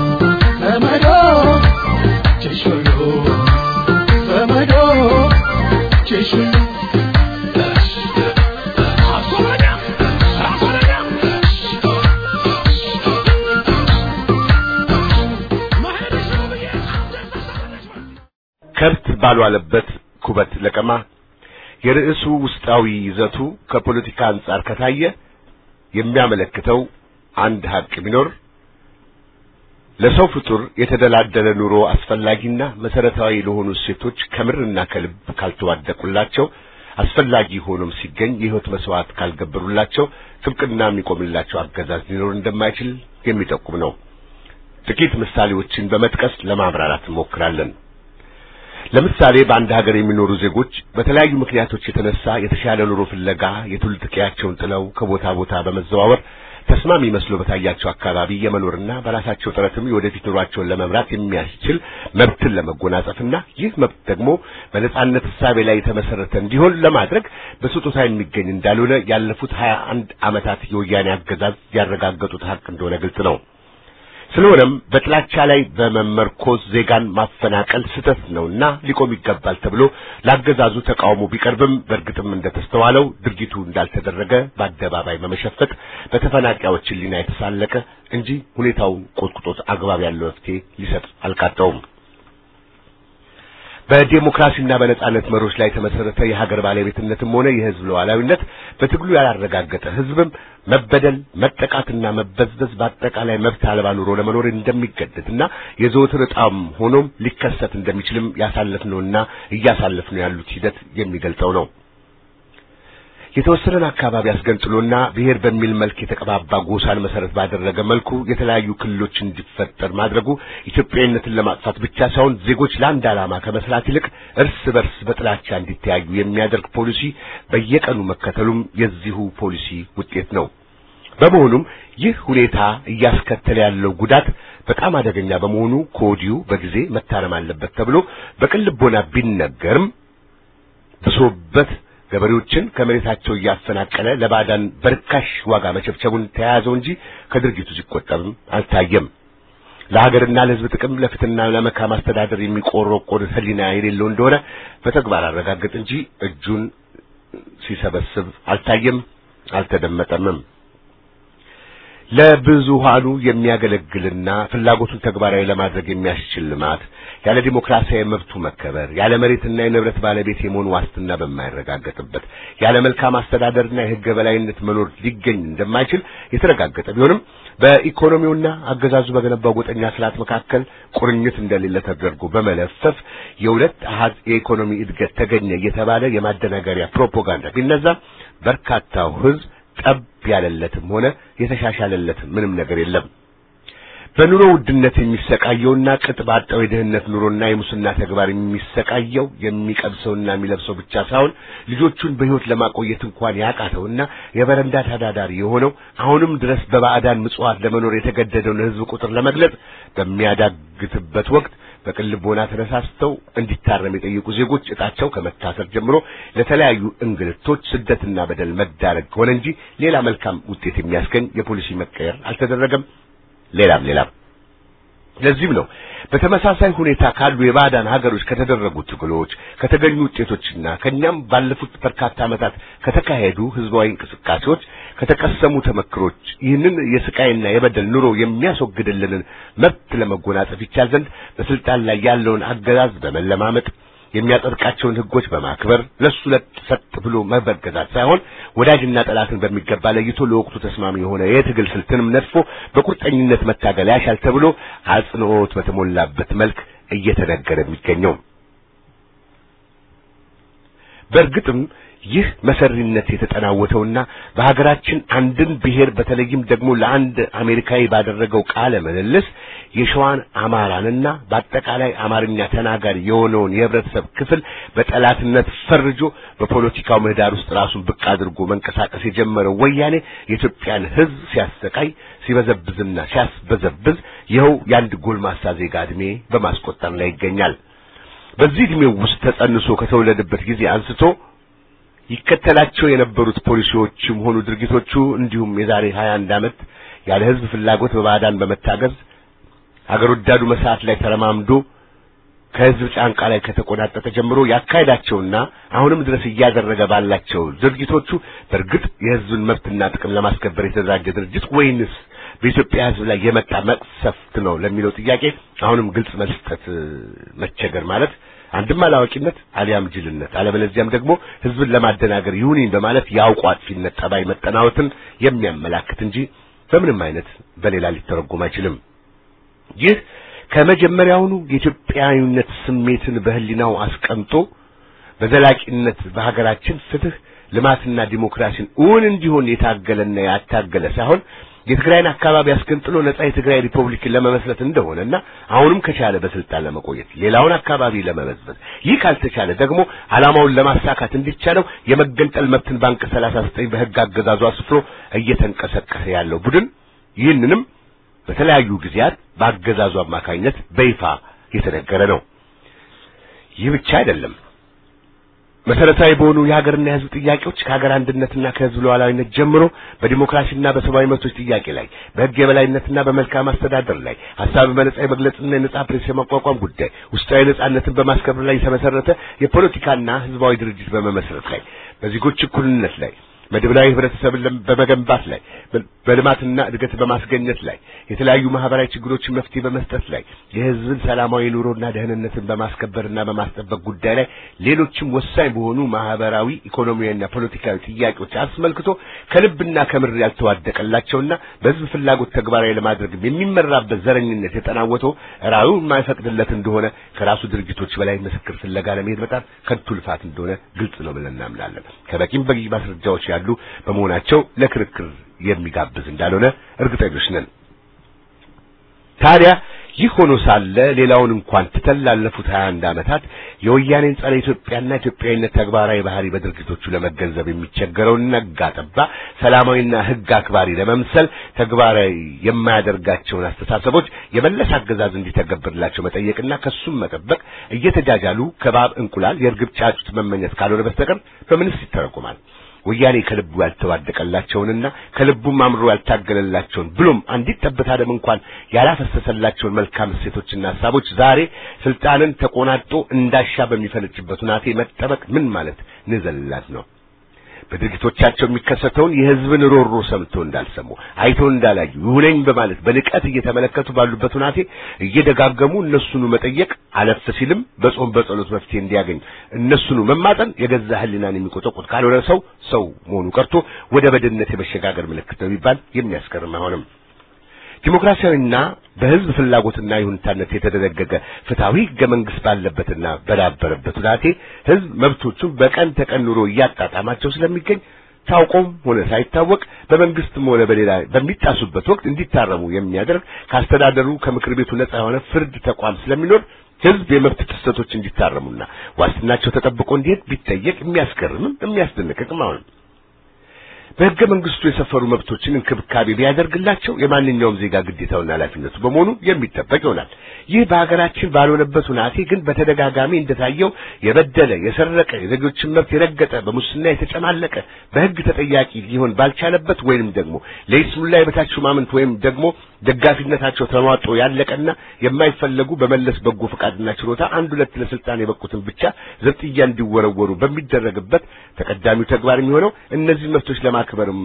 ከብት ባልዋለበት ኩበት ለቀማ የርዕሱ ውስጣዊ ይዘቱ ከፖለቲካ አንፃር ከታየ የሚያመለክተው አንድ ሀቅ ቢኖር ለሰው ፍጡር የተደላደለ ኑሮ አስፈላጊና መሰረታዊ ለሆኑ ሴቶች ከምርና ከልብ ካልተዋደቁላቸው አስፈላጊ ሆኖም ሲገኝ የህይወት መስዋዕት ካልገበሩላቸው ጥብቅና የሚቆምላቸው አገዛዝ ሊኖር እንደማይችል የሚጠቁም ነው። ጥቂት ምሳሌዎችን በመጥቀስ ለማብራራት እንሞክራለን። ለምሳሌ በአንድ ሀገር የሚኖሩ ዜጎች በተለያዩ ምክንያቶች የተነሳ የተሻለ ኑሮ ፍለጋ የትውልድ ቀያቸውን ጥለው ከቦታ ቦታ በመዘዋወር ተስማሚ መስሎ በታያቸው አካባቢ የመኖርና በራሳቸው ጥረትም የወደፊት ኑሯቸውን ለመምራት የሚያስችል መብትን ለመጎናጸፍና ይህ መብት ደግሞ በነጻነት ሐሳብ ላይ የተመሰረተ እንዲሆን ለማድረግ በስጦታ የሚገኝ እንዳልሆነ ያለፉት 21 ዓመታት የወያኔ አገዛዝ ያረጋገጡት ሀቅ እንደሆነ ግልጽ ነው። ስለሆነም በጥላቻ ላይ በመመርኮዝ ዜጋን ማፈናቀል ስህተት ነውና ሊቆም ይገባል ተብሎ ለአገዛዙ ተቃውሞ ቢቀርብም በእርግጥም እንደተስተዋለው ድርጊቱ እንዳልተደረገ በአደባባይ በመሸፈት በተፈናቃዮች ሊና የተሳለቀ እንጂ ሁኔታውን ቆጥቁጦት አግባብ ያለው መፍትሄ ሊሰጥ አልቃጣውም። በዲሞክራሲና በነጻነት መሮች ላይ ተመሰረተ የሀገር ባለቤትነትም ሆነ የህዝብ ሉዓላዊነት በትግሉ ያላረጋገጠ ህዝብም መበደል መጠቃትና መበዝበዝ በአጠቃላይ መብት አልባ ኑሮ ለመኖር እንደሚገደድና የዘወትር ዕጣም ሆኖም ሊከሰት እንደሚችልም ያሳለፍነውና እያሳለፍነው ያሉት ሂደት የሚገልጸው ነው። የተወሰነን አካባቢ አስገንጥሎና ብሔር በሚል መልክ የተቀባባ ጎሳን መሰረት ባደረገ መልኩ የተለያዩ ክልሎች እንዲፈጠር ማድረጉ ኢትዮጵያዊነትን ለማጥፋት ብቻ ሳይሆን ዜጎች ለአንድ ዓላማ ከመስራት ይልቅ እርስ በርስ በጥላቻ እንዲተያዩ የሚያደርግ ፖሊሲ በየቀኑ መከተሉም የዚሁ ፖሊሲ ውጤት ነው። በመሆኑም ይህ ሁኔታ እያስከተለ ያለው ጉዳት በጣም አደገኛ በመሆኑ ከወዲሁ በጊዜ መታረም አለበት ተብሎ በቅን ልቦና ቢነገርም ብሶበት ገበሬዎችን ከመሬታቸው ያፈናቀለ ለባዳን በርካሽ ዋጋ መቸብቸቡን ተያያዘው እንጂ ከድርጊቱ ሲቆጠብም አልታየም። ለሀገርና ለሕዝብ ጥቅም ለፍትና ለመልካም አስተዳደር የሚቆረቆር ሕሊና የሌለው እንደሆነ በተግባር አረጋግጥ እንጂ እጁን ሲሰበስብ አልታየም፣ አልተደመጠምም። ለብዙሃኑ የሚያገለግልና ፍላጎቱን ተግባራዊ ለማድረግ የሚያስችል ልማት ያለ ዲሞክራሲያዊ መብቱ መከበር ያለ መሬትና የንብረት ባለቤት የመሆን ዋስትና በማይረጋገጥበት ያለ መልካም አስተዳደርና የሕግ በላይነት መኖር ሊገኝ እንደማይችል የተረጋገጠ ቢሆንም በኢኮኖሚውና አገዛዙ በገነባው ጎጠኛ ስርዓት መካከል ቁርኝት እንደሌለ ተደርጎ በመለፈፍ የሁለት አሃዝ የኢኮኖሚ እድገት ተገኘ እየተባለ የማደናገሪያ ፕሮፓጋንዳ ቢነዛ በርካታው ሕዝብ ጠብ ያለለትም ሆነ የተሻሻለለት ምንም ነገር የለም። በኑሮ ውድነት የሚሰቃየውና ቅጥ ባጣው የድህነት ኑሮና የሙስና ተግባር የሚሰቃየው የሚቀብሰውና የሚለብሰው ብቻ ሳይሆን ልጆቹን በሕይወት ለማቆየት እንኳን ያቃተውና የበረንዳ ተዳዳሪ የሆነው አሁንም ድረስ በባዕዳን ምጽዋት ለመኖር የተገደደውን ሕዝብ ቁጥር ለመግለጽ በሚያዳግትበት ወቅት በቅልቦና ተነሳስተው እንዲታረም የጠየቁ ዜጎች እጣቸው ከመታሰር ጀምሮ ለተለያዩ እንግልቶች ስደትና በደል መዳረግ ሆነ እንጂ ሌላ መልካም ውጤት የሚያስገኝ የፖሊሲ መቀየር አልተደረገም። ሌላም ለዚህም ነው በተመሳሳይ ሁኔታ ካሉ የባዕዳን ሀገሮች ከተደረጉ ትግሎች ከተገኙ ውጤቶችና ከኛም ባለፉት በርካታ ዓመታት ከተካሄዱ ህዝባዊ እንቅስቃሴዎች ከተቀሰሙ ተመክሮች ይህንን የስቃይና የበደል ኑሮ የሚያስወግድልን መብት ለመጎናጸፍ ይቻል ዘንድ በስልጣን ላይ ያለውን አገዛዝ በመለማመጥ የሚያጠርቃቸውን ህጎች በማክበር ለሱ ለሰጥ ብሎ መበገዛት ሳይሆን ወዳጅና ጠላትን በሚገባ ለይቶ ለወቅቱ ተስማሚ የሆነ የትግል ስልትንም ነድፎ በቁርጠኝነት መታገል ያሻል ተብሎ አጽንኦት በተሞላበት መልክ እየተነገረ የሚገኘው። በእርግጥም ይህ መሰሪነት የተጠናወተውና በሀገራችን አንድን ብሔር በተለይም ደግሞ ለአንድ አሜሪካዊ ባደረገው ቃለ ምልልስ የሸዋን አማራንና በአጠቃላይ አማርኛ ተናጋሪ የሆነውን የህብረተሰብ ክፍል በጠላትነት ፈርጆ በፖለቲካው ምህዳር ውስጥ ራሱን ብቅ አድርጎ መንቀሳቀስ የጀመረው ወያኔ የኢትዮጵያን ህዝብ ሲያሰቃይ ሲበዘብዝና ሲያስበዘብዝ ይኸው የአንድ ጎልማሳ ዜጋ ዕድሜ በማስቆጠር ላይ ይገኛል። በዚህ ዕድሜው ውስጥ ተጸንሶ ከተወለደበት ጊዜ አንስቶ ይከተላቸው የነበሩት ፖሊሲዎችም ሆኑ ድርጊቶቹ እንዲሁም የዛሬ 21 ዓመት ያለ ህዝብ ፍላጎት በባዕዳን በመታገዝ ሀገር ወዳዱ መስዋዕት ላይ ተረማምዶ ከህዝብ ጫንቃ ላይ ከተቆናጠጠ ጀምሮ ያካሄዳቸውና አሁንም ድረስ እያደረገ ባላቸው ድርጊቶቹ በእርግጥ የህዝብን መብትና ጥቅም ለማስከበር የተደራጀ ድርጅት ወይንስ በኢትዮጵያ ህዝብ ላይ የመጣ መቅሰፍት ነው ለሚለው ጥያቄ አሁንም ግልጽ መስጠት መቸገር ማለት አንድም አላዋቂነት አሊያም ጅልነት አለበለዚያም ደግሞ ህዝብን ለማደናገር ይሁንኝ በማለት ያውቋት ፊነት ጠባይ መጠናወትን የሚያመላክት እንጂ በምንም አይነት በሌላ ሊተረጎም አይችልም። ይህ ከመጀመሪያውኑ የኢትዮጵያዊነት ስሜትን በህሊናው አስቀምጦ በዘላቂነት በሀገራችን ፍትህ ልማትና ዲሞክራሲን እውን እንዲሆን የታገለና ያታገለ ሳይሆን የትግራይን አካባቢ አስገንጥሎ ነጻ የትግራይ ሪፐብሊክን ለመመስረት እንደሆነና አሁንም ከቻለ በስልጣን ለመቆየት ሌላውን አካባቢ ለመበዝበዝ ይህ ካልተቻለ ደግሞ ዓላማውን ለማሳካት እንዲቻለው የመገንጠል መብትን ባንክ 39 በህግ አገዛዙ አስፍሮ እየተንቀሳቀሰ ያለው ቡድን ይህንንም በተለያዩ ጊዜያት በአገዛዙ አማካኝነት በይፋ የተነገረ ነው። ይህ ብቻ አይደለም። መሰረታዊ በሆኑ የሀገርና የህዝብ ጥያቄዎች ከሀገር አንድነትና ከህዝብ ሉዓላዊነት ጀምሮ በዲሞክራሲና በሰብአዊ መብቶች ጥያቄ ላይ በህግ የበላይነትና በመልካም አስተዳደር ላይ ሐሳብ በነጻ የመግለጽና የነጻ ፕሬስ የማቋቋም ጉዳይ ውስጣዊ ነጻነትን በማስከበር ላይ የተመሰረተ የፖለቲካና ህዝባዊ ድርጅት በመመስረት ላይ በዜጎች እኩልነት ላይ መደብላዊ ህብረተሰብን በመገንባት ላይ በልማትና እድገት በማስገኘት ላይ የተለያዩ ማህበራዊ ችግሮችን መፍትሄ በመስጠት ላይ የህዝብን ሰላማዊ ኑሮና ደህንነትን በማስከበርና በማስጠበቅ ጉዳይ ላይ ሌሎችም ወሳኝ በሆኑ ማህበራዊ ኢኮኖሚያዊና ፖለቲካዊ ጥያቄዎች አስመልክቶ ከልብና ከምር ያልተዋደቀላቸውና በህዝብ ፍላጎት ተግባራዊ ለማድረግ የሚመራበት ዘረኝነት የተናወተው ራዩ የማይፈቅድለት እንደሆነ ከራሱ ድርጅቶች በላይ ምስክር ፍለጋ ለመሄድ በጣም ከንቱ ልፋት እንደሆነ ግልጽ ነው ብለን እናምናለን። ከበቂም በቂ ማስረጃዎች ያሉ በመሆናቸው ለክርክር የሚጋብዝ እንዳልሆነ እርግጠኞች ነን። ታዲያ ይህ ሆኖ ሳለ ሌላውን እንኳን ተተላለፉት 21 ዓመታት የወያኔን ጸረ ኢትዮጵያና ኢትዮጵያዊነት ተግባራዊ ባህሪ በድርጊቶቹ ለመገንዘብ የሚቸገረው ነጋ ጠባ ሰላማዊና ህግ አክባሪ ለመምሰል ተግባራዊ የማያደርጋቸውን አስተሳሰቦች የመለስ አገዛዝ እንዲተገብርላቸው መጠየቅና ከሱም መጠበቅ እየተጃጃሉ ከባብ እንቁላል የርግብ ጫጩት መመኘት ካልሆነ በስተቀር በምንስ ይተረጎማል? ወያኔ ከልቡ ያልተዋደቀላቸውንና ከልቡም አምሮ ያልታገለላቸውን ብሎም አንዲት ጠብታ ደም እንኳን ያላፈሰሰላቸውን መልካም እሴቶችና ሐሳቦች ዛሬ ስልጣንን ተቆናጦ እንዳሻ በሚፈልጭበት ሁናቴ መጠበቅ ምን ማለት ንዘልላት ነው? በድርጊቶቻቸው የሚከሰተውን የህዝብን ሮሮ ሰምቶ እንዳልሰሙ አይቶ እንዳላዩ ይሁነኝ በማለት በንቀት እየተመለከቱ ባሉበት ሁናቴ እየደጋገሙ እነሱኑ መጠየቅ አለፍ ሲልም በጾም በጸሎት መፍትሄ እንዲያገኝ እነሱኑ መማጠን የገዛ ህሊናን የሚቆጠቁት ካልሆነ ሰው መሆኑ ቀርቶ ወደ በድነት የመሸጋገር ምልክት ነው ቢባል የሚያስገርም አይሆንም። ዲሞክራሲያዊና በህዝብ ፍላጎትና ይሁንታነት የተደረገገ ፍትሃዊ ህገ መንግስት ባለበትና በዳበረበት ሁናቴ ህዝብ መብቶቹን በቀን ተቀን ኑሮ እያጣጣማቸው ስለሚገኝ ታውቆም ሆነ ሳይታወቅ በመንግስትም ሆነ በሌላ በሚጣሱበት ወቅት እንዲታረሙ የሚያደርግ ካስተዳደሩ ከምክር ቤቱ ነፃ የሆነ ፍርድ ተቋም ስለሚኖር ህዝብ የመብት ጥሰቶች እንዲታረሙና ዋስትናቸው ተጠብቆ እንዲሄድ ቢጠየቅ የሚያስገርምም የሚያስደንቅም አይሆንም። በህገ መንግስቱ የሰፈሩ መብቶችን እንክብካቤ ቢያደርግላቸው የማንኛውም ዜጋ ግዴታውና ኃላፊነቱ በመሆኑ የሚጠበቅ ይሆናል። ይህ በሀገራችን ባልሆነበት ሁናቴ ግን በተደጋጋሚ እንደታየው የበደለ የሰረቀ የዜጎችን መብት የረገጠ በሙስና የተጨማለቀ በህግ ተጠያቂ ሊሆን ባልቻለበት ወይንም ደግሞ ለይስሙላ የበታች ሹማምንት ወይም ደግሞ ደጋፊነታቸው ተሟጦ ያለቀና የማይፈለጉ በመለስ በጎ ፈቃድና ችሎታ አንድ ሁለት ለስልጣን የበቁትን ብቻ ዘብጥያ እንዲወረወሩ በሚደረግበት ተቀዳሚው ተግባር የሚሆነው እነዚህ መብቶች ለማክበርም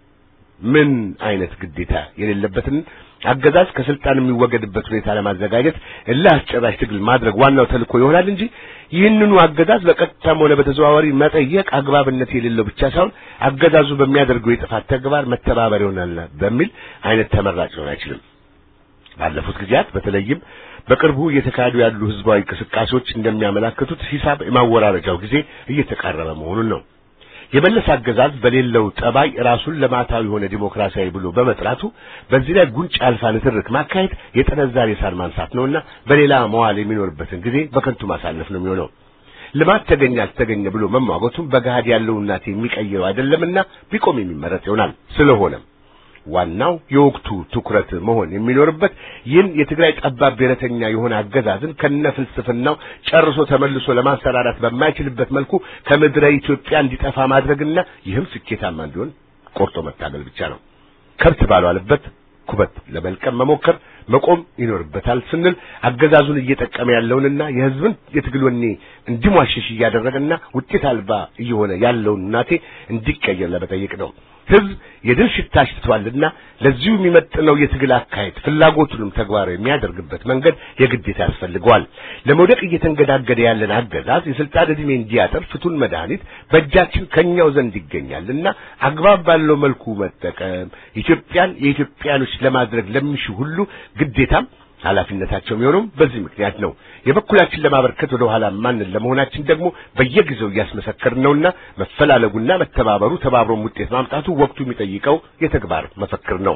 ምን አይነት ግዴታ የሌለበትን አገዛዝ ከስልጣን የሚወገድበት ሁኔታ ለማዘጋጀት ለአስጨራሽ ትግል ማድረግ ዋናው ተልእኮ ይሆናል እንጂ ይህንኑ አገዛዝ በቀጥታም ሆነ በተዘዋዋሪ መጠየቅ አግባብነት የሌለው ብቻ ሳይሆን አገዛዙ በሚያደርገው የጥፋት ተግባር መተባበር ይሆናል በሚል አይነት ተመራጭ ሊሆን አይችልም። ባለፉት ጊዜያት በተለይም በቅርቡ እየተካሄዱ ያሉ ህዝባዊ እንቅስቃሴዎች እንደሚያመለክቱት ሂሳብ የማወራረጃው ጊዜ እየተቃረበ መሆኑን ነው። የመለስ አገዛዝ በሌለው ጠባይ ራሱን ለማታዊ ሆነ ዲሞክራሲያዊ ብሎ በመጥራቱ በዚህ ላይ ጉንጭ አልፋ ንትርክ ማካሄድ የጠነዛሬ ሳር ማንሳት ነውና በሌላ መዋል የሚኖርበትን ጊዜ በከንቱ ማሳለፍ ነው የሚሆነው። ልማት ተገኘ አልተገኘ ብሎ መሟገቱን በጋድ ያለው እናት የሚቀየው አይደለምና ቢቆም የሚመረጥ ይሆናል። ስለሆነም ዋናው የወቅቱ ትኩረት መሆን የሚኖርበት ይህን የትግራይ ጠባብ ብሔረተኛ የሆነ አገዛዝን ከነፍልስፍናው ጨርሶ ተመልሶ ለማሰራራት በማይችልበት መልኩ ከምድረ ኢትዮጵያ እንዲጠፋ ማድረግና ይህም ስኬታማ እንዲሆን ቆርጦ መታገል ብቻ ነው። ከብት ባልዋለበት ኩበት ለመልቀም መሞከር መቆም ይኖርበታል ስንል አገዛዙን እየጠቀመ ያለውንና የህዝብን የትግል ወኔ እንዲሟሽሽ እያደረገና ውጤት አልባ እየሆነ ያለውን ናቴ እንዲቀየር ለመጠየቅ ነው። ህዝብ የድል ሽታ ሽቷልና ለዚሁ የሚመጥነው የትግል አካሄድ ፍላጎቱንም ተግባራዊ የሚያደርግበት መንገድ የግዴታ ያስፈልገዋል። ለመውደቅ እየተንገዳገደ ያለን አገዛዝ የስልጣን ዕድሜ እንዲያጠር ፍቱን መድኃኒት በእጃችን ከኛው ዘንድ ይገኛልና አግባብ ባለው መልኩ መጠቀም ኢትዮጵያን የኢትዮጵያኖች ለማድረግ ለሚሹ ሁሉ ግዴታም ኃላፊነታቸው የሚሆነው በዚህ ምክንያት ነው። የበኩላችን ለማበርከት ወደ ኋላ ማንን ለመሆናችን ደግሞ በየጊዜው እያስመሰከርን ነውና መፈላለጉና መተባበሩ ተባብሮም ውጤት ማምጣቱ ወቅቱ የሚጠይቀው የተግባር መፈክር ነው።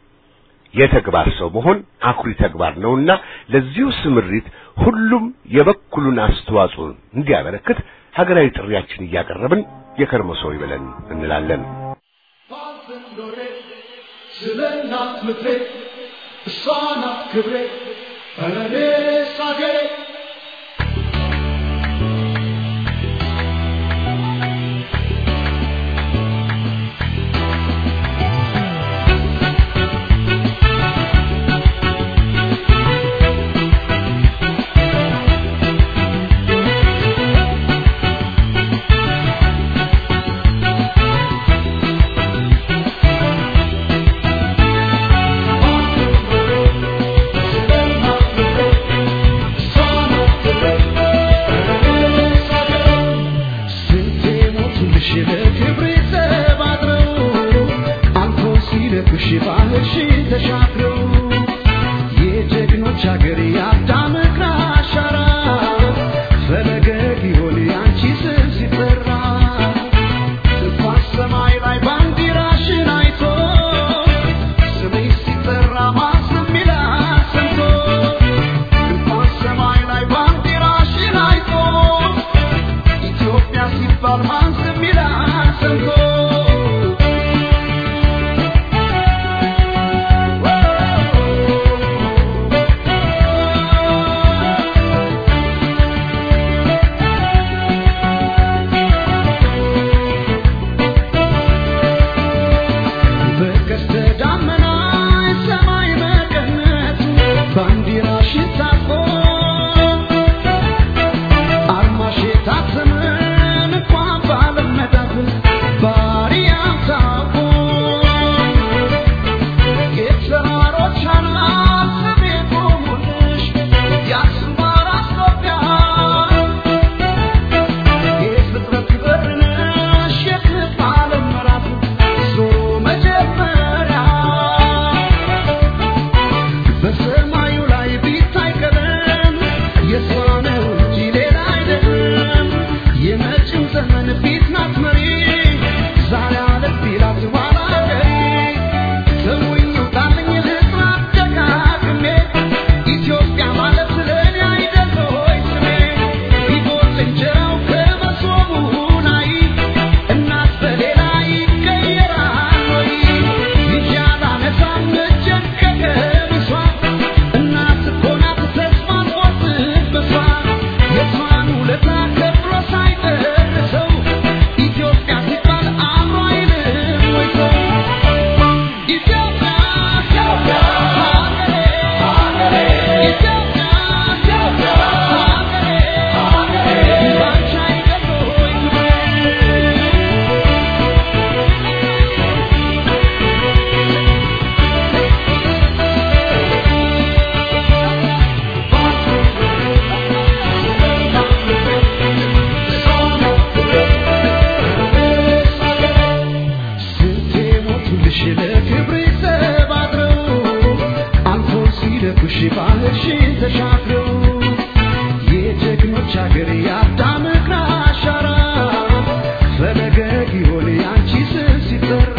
የተግባር ሰው መሆን አኩሪ ተግባር ነውና ለዚሁ ስምሪት ሁሉም የበኩሉን አስተዋጽኦ እንዲያበረክት ሀገራዊ ጥሪያችን እያቀረብን የከርሞ ሰው ይበለን እንላለን። ስለናት ምትሬ እሷናት ክብሬ እኔስ አገሬ So ይሆን ያንቺ ስም ሲጠራ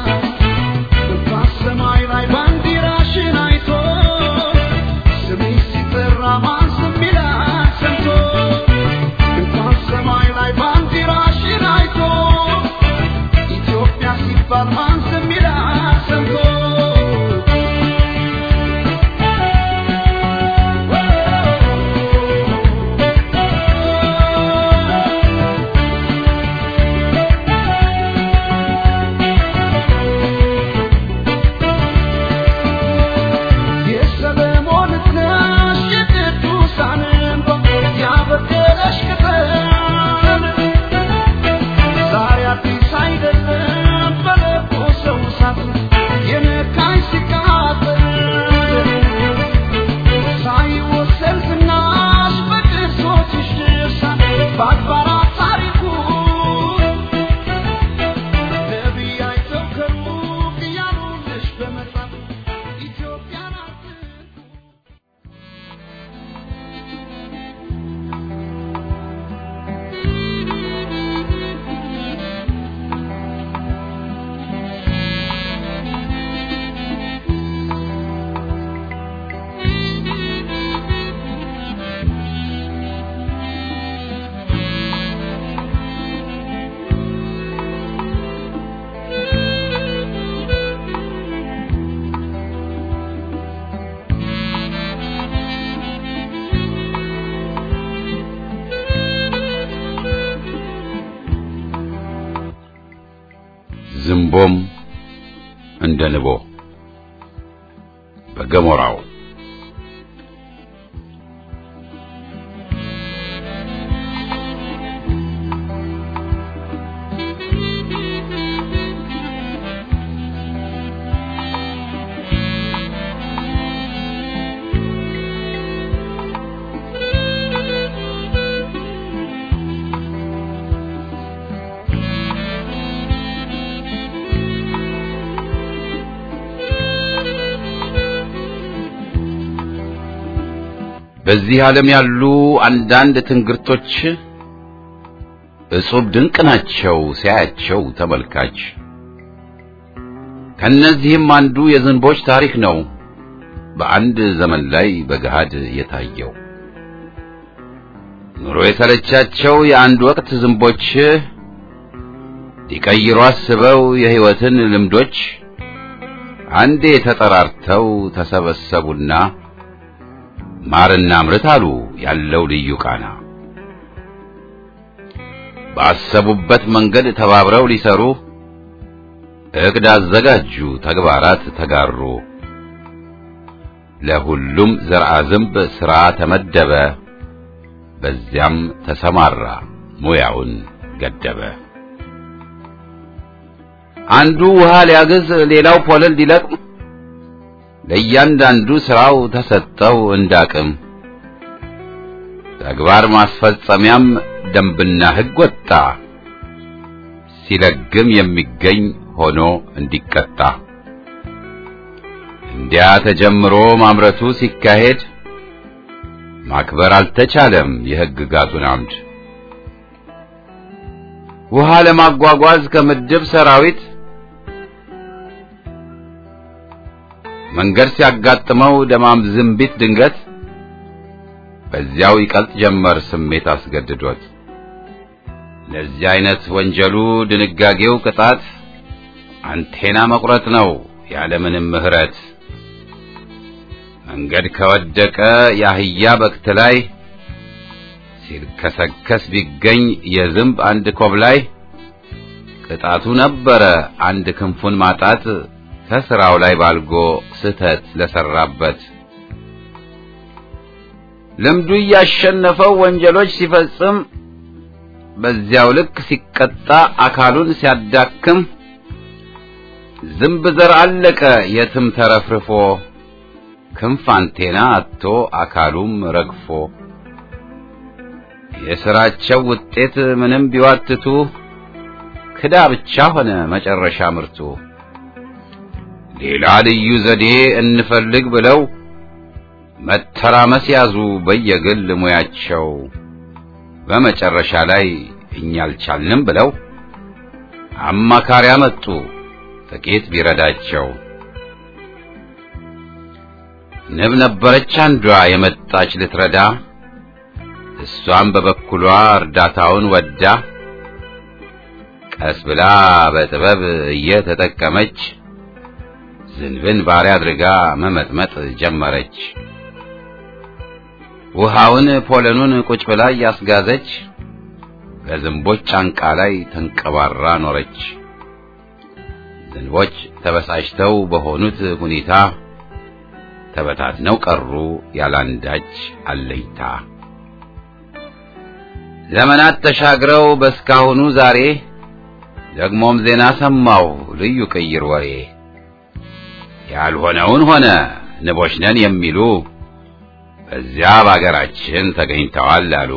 በሰማይ ላይ ባንዲራሽን አይቶ ስምሽ ሲጠራ ማን ዝም ይላል ሰምቶ በሰማይ ላይ ባንዲራሽን አይቶ ኢትዮጵያ ሲባል ማን ዝም ይላል ሰምቶ ዝንቦም እንደ ንቦ በገሞራው በዚህ ዓለም ያሉ አንዳንድ ትንግርቶች እጹብ ድንቅ ናቸው ሲያያቸው ተመልካች። ከነዚህም አንዱ የዝንቦች ታሪክ ነው በአንድ ዘመን ላይ በገሃድ የታየው። ኑሮ የሰለቻቸው የአንድ ወቅት ዝንቦች ሊቀይሩ አስበው የሕይወትን ልምዶች አንዴ ተጠራርተው ተሰበሰቡና ማርና ምርት አሉ ያለው ልዩ ቃና። ባሰቡበት መንገድ ተባብረው ሊሰሩ እቅድ አዘጋጁ ተግባራት ተጋሩ። ለሁሉም ዘርአ ዝንብ ሥራ ተመደበ በዚያም ተሰማራ ሙያውን ገደበ። አንዱ ውሃ ሊያግዝ ሌላው ፖለል ሊለቅም ለእያንዳንዱ ሥራው ተሰጠው እንዳቅም። ተግባር ማስፈጸሚያም ደንብና ሕግ ወጣ ሲለግም የሚገኝ ሆኖ እንዲቀጣ። እንዲያ ተጀምሮ ማምረቱ ሲካሄድ ማክበር አልተቻለም የሕግጋቱን አምድ። ውሃ ለማጓጓዝ ከምድብ ሰራዊት መንገድ ሲያጋጥመው ደማም ዝንቢት ድንገት በዚያው ይቀልጥ ጀመር ስሜት አስገድዶት። ለዚህ አይነት ወንጀሉ ድንጋጌው ቅጣት አንቴና መቁረጥ ነው ያለምንም ምህረት። መንገድ ከወደቀ ያህያ በክት ላይ ሲልከሰከስ ቢገኝ የዝንብ አንድ ኮብ ላይ ቅጣቱ ነበረ አንድ ክንፉን ማጣት ከስራው ላይ ባልጎ ስተት ለሰራበት። ልምዱ ያሸነፈው ወንጀሎች ሲፈጽም በዚያው ልክ ሲቀጣ አካሉን ሲያዳክም ዝንብ ዘር አለቀ የትም ተረፍርፎ ክንፍ አንቴና አጥቶ አካሉም ረግፎ። የሥራቸው ውጤት ምንም ቢዋትቱ ክዳ ብቻ ሆነ መጨረሻ ምርቱ። ሌላ ልዩ ዘዴ እንፈልግ ብለው መተራመስ ያዙ በየግል ሙያቸው። በመጨረሻ ላይ እኛ አልቻልንም ብለው አማካሪ አመጡ ጥቂት ቢረዳቸው። ንብ ነበረች አንዷ የመጣች ልትረዳ፣ እሷም በበኩሏ እርዳታውን ወዳ ቀስ ብላ በጥበብ እየተጠቀመች ዝንብን ባሪያ አድርጋ መመጥመጥ ጀመረች። ውሃውን ፖለኑን ቁጭ ብላ ያስጋዘች በዝንቦች ጫንቃ ላይ ተንቀባራ ኖረች። ዝንቦች ተበሳጭተው በሆኑት ሁኔታ ተበታትነው ቀሩ ያላንዳች አለይታ። ዘመናት ተሻግረው በስካሁኑ ዛሬ ደግሞም ዜና ሰማው ልዩ ቅይር ወሬ። ያልሆነውን ሆነ ንቦች ነን የሚሉ በዚያ በአገራችን ተገኝተዋል አሉ።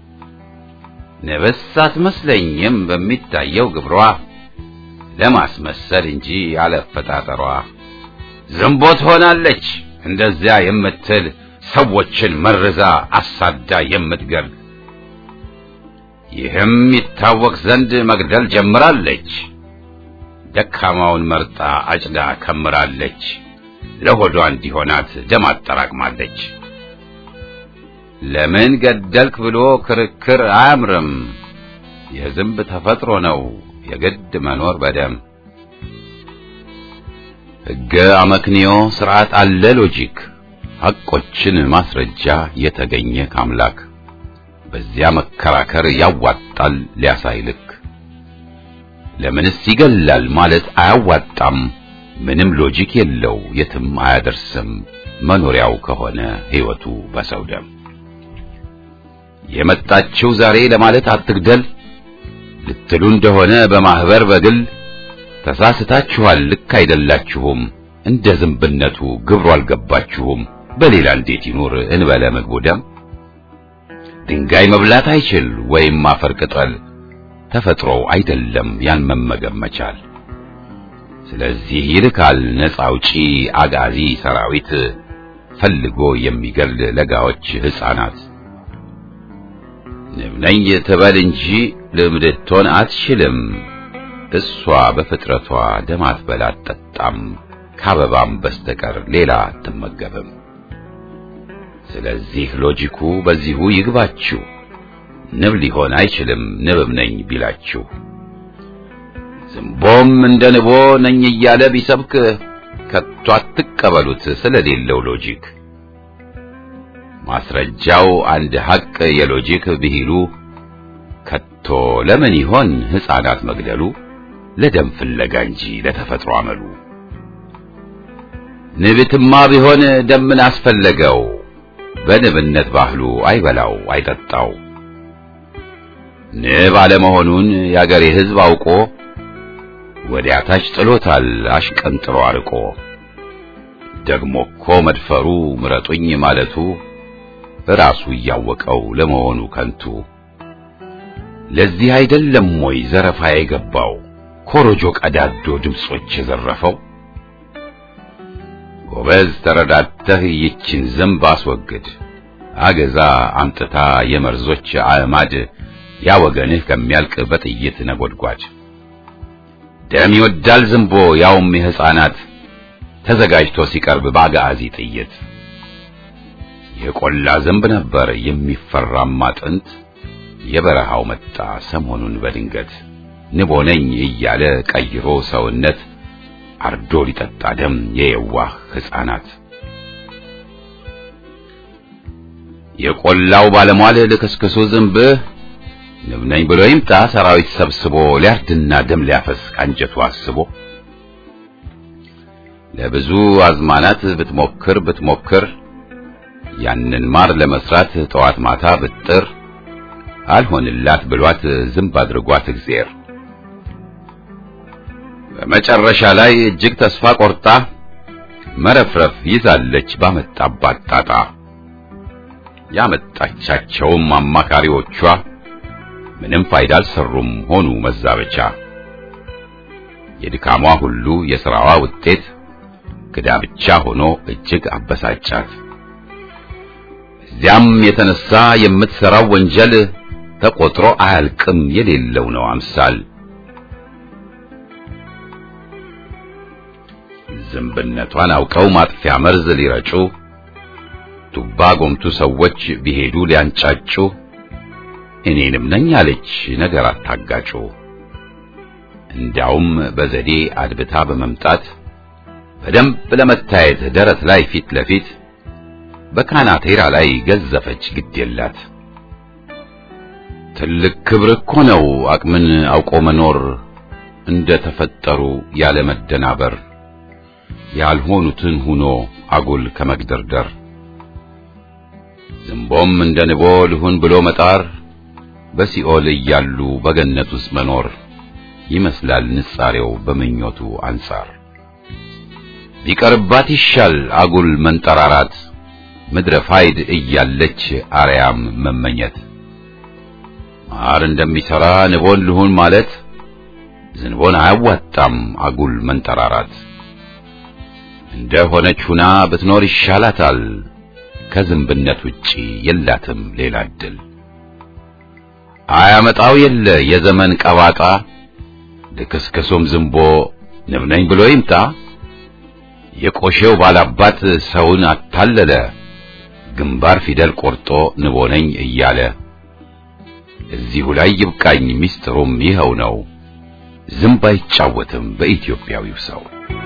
ንብስ አትመስለኝም በሚታየው ግብሯ፣ ለማስመሰል እንጂ ያለፈጣጠሯ። ዝንቦት ሆናለች እንደዚያ የምትል ሰዎችን መርዛ አሳዳ የምትገል። ይህም ይታወቅ ዘንድ መግደል ጀምራለች። ደካማውን መርጣ አጭዳ ከምራለች። ለሆዷ እንዲሆናት ደም አጠራቅማለች። ለምን ገደልክ ብሎ ክርክር አያምርም። የዝንብ ተፈጥሮ ነው የግድ መኖር በደም። ሕገ አመክንዮ ስርዓት አለ ሎጂክ፣ ሐቆችን ማስረጃ የተገኘ ካምላክ። በዚያ መከራከር ያዋጣል ሊያሳይልክ። ለምንስ ይገላል ማለት አያዋጣም። ምንም ሎጂክ የለው የትም አያደርስም። መኖሪያው ከሆነ ሕይወቱ በሰው ደም። የመጣችው ዛሬ ለማለት አትግደል ልትሉ እንደሆነ በማህበር በግል ተሳስታችኋል። ልክ አይደላችሁም። እንደ ዝንብነቱ ግብሩ አልገባችሁም። በሌላ እንዴት ይኖር እንበለ ምግቡ ደም። ድንጋይ መብላት አይችል ወይም አፈር ቅጠል፣ ተፈጥሮው አይደለም ያን መመገብ መቻል። ስለዚህ ይልካል ነፃ አውጪ አጋዚ ሰራዊት፣ ፈልጎ የሚገል ለጋዎች ሕፃናት። ንብ ነኝ ትበል እንጂ ልምድቶን አትችልም። እሷ በፍጥረቷ ደም አትበላ አትጠጣም፣ ከአበባም በስተቀር ሌላ አትመገብም። ስለዚህ ሎጂኩ በዚሁ ይግባችሁ። ንብ ሊሆን አይችልም ንብም ነኝ ቢላችሁ። ዝንቦም እንደ ንቦ ነኝ እያለ ቢሰብክ ከቶ አትቀበሉት ስለሌለው ሎጂክ። ማስረጃው አንድ ሐቅ የሎጂክ ብሂሉ፣ ከቶ ለምን ይሆን ሕፃናት መግደሉ? ለደም ፍለጋ እንጂ ለተፈጥሮ አመሉ። ንብትማ ቢሆን ደምን አስፈለገው፣ በንብነት ባህሉ አይበላው አይጠጣው። ንብ አለመሆኑን ያገሬ ሕዝብ አውቆ ወዲያ ታች ጥሎታል አሽቀንጥሮ አርቆ። ደግሞ እኮ መድፈሩ ምረጡኝ ማለቱ ራሱ እያወቀው ለመሆኑ ከንቱ። ለዚህ አይደለም ወይ ዘረፋ የገባው ኮሮጆ ቀዳዶ ድምጾች የዘረፈው? ጎበዝ ተረዳተህ ይችን ዝንብ አስወግድ፣ አገዛ አምጥታ የመርዞች አዕማድ፣ ያወገንህ ከሚያልቅ በጥይት ነጎድጓድ። ደም ይወዳል ዝንቦ ያውም የሕፃናት፣ ተዘጋጅቶ ሲቀርብ በአጋዚ ጥይት። የቆላ ዝንብ ነበር የሚፈራማ ጥንት፣ የበረሃው መጣ ሰሞኑን በድንገት። ንቦ ነኝ እያለ ቀይሮ ሰውነት፣ አርዶ ሊጠጣ ደም የየዋህ ሕፃናት። የቆላው ባለሟል ልክስክሱ ዝንብ፣ ንብ ነኝ ብሎ ይምጣ ሰራዊት ሰብስቦ፣ ሊያርድና ደም ሊያፈስ ካንጀቱ አስቦ። ለብዙ አዝማናት ብትሞክር ያንን ማር ለመስራት ጠዋት ማታ ብጥር፣ አልሆንላት ብሏት ዝንብ አድርጓት እግዚአብሔር። በመጨረሻ ላይ እጅግ ተስፋ ቆርጣ መረፍረፍ ይዛለች ባመጣባት ጣጣ። ያመጣቻቸውም አማካሪዎቿ ምንም ፋይዳ አልሰሩም ሆኑ መዛበቻ። የድካሟ ሁሉ የሥራዋ ውጤት ክዳ ብቻ ሆኖ እጅግ አበሳጫት። እዚያም የተነሳ የምትሰራው ወንጀል ተቆጥሮ አያልቅም የሌለው ነው አምሳል። ዝንብነቷን አውቀው ማጥፊያ መርዝ ሊረጩ ዱባ ጎምቱ ሰዎች ቢሄዱ ሊያንጫጩ እኔንም ነኝ አለች ነገር አታጋጩ። እንዲያውም በዘዴ አድብታ በመምጣት በደንብ ለመታየት ደረት ላይ ፊት ለፊት በካናቴራ ላይ ገዘፈች ግድ የላት። ትልቅ ክብር እኮ ነው አቅምን አውቆ መኖር እንደ ተፈጠሩ ያለ መደናበር ያልሆኑትን ሆኖ አጉል ከመግደርደር ዝንቦም እንደ ንቦ ልሁን ብሎ መጣር በሲኦል እያሉ በገነት ውስጥ መኖር ይመስላል ንጻሬው በመኞቱ አንጻር። ቢቀርባት ይሻል አጉል መንጠራራት ምድረ ፋይድ እያለች አርያም መመኘት። ማር እንደሚሰራ ንቦን ልሁን ማለት ዝንቦን አያዋጣም አጉል መንጠራራት። እንደ ሆነች ሁና ብትኖር ይሻላታል ከዝንብነት ውጪ የላትም ሌላ እድል። አያመጣው የለ የዘመን ቀባጣ ልክስክሱም ዝንቦ ንብ ነኝ ብሎ ይምጣ። የቆሼው ባላባት ሰውን አታለለ ግንባር ፊደል ቆርጦ ንቦ ነኝ እያለ። እዚሁ ላይ ይብቃኝ ሚስጥሩም ይኸው ነው ዝንብ አይጫወትም በኢትዮጵያዊው ሰው።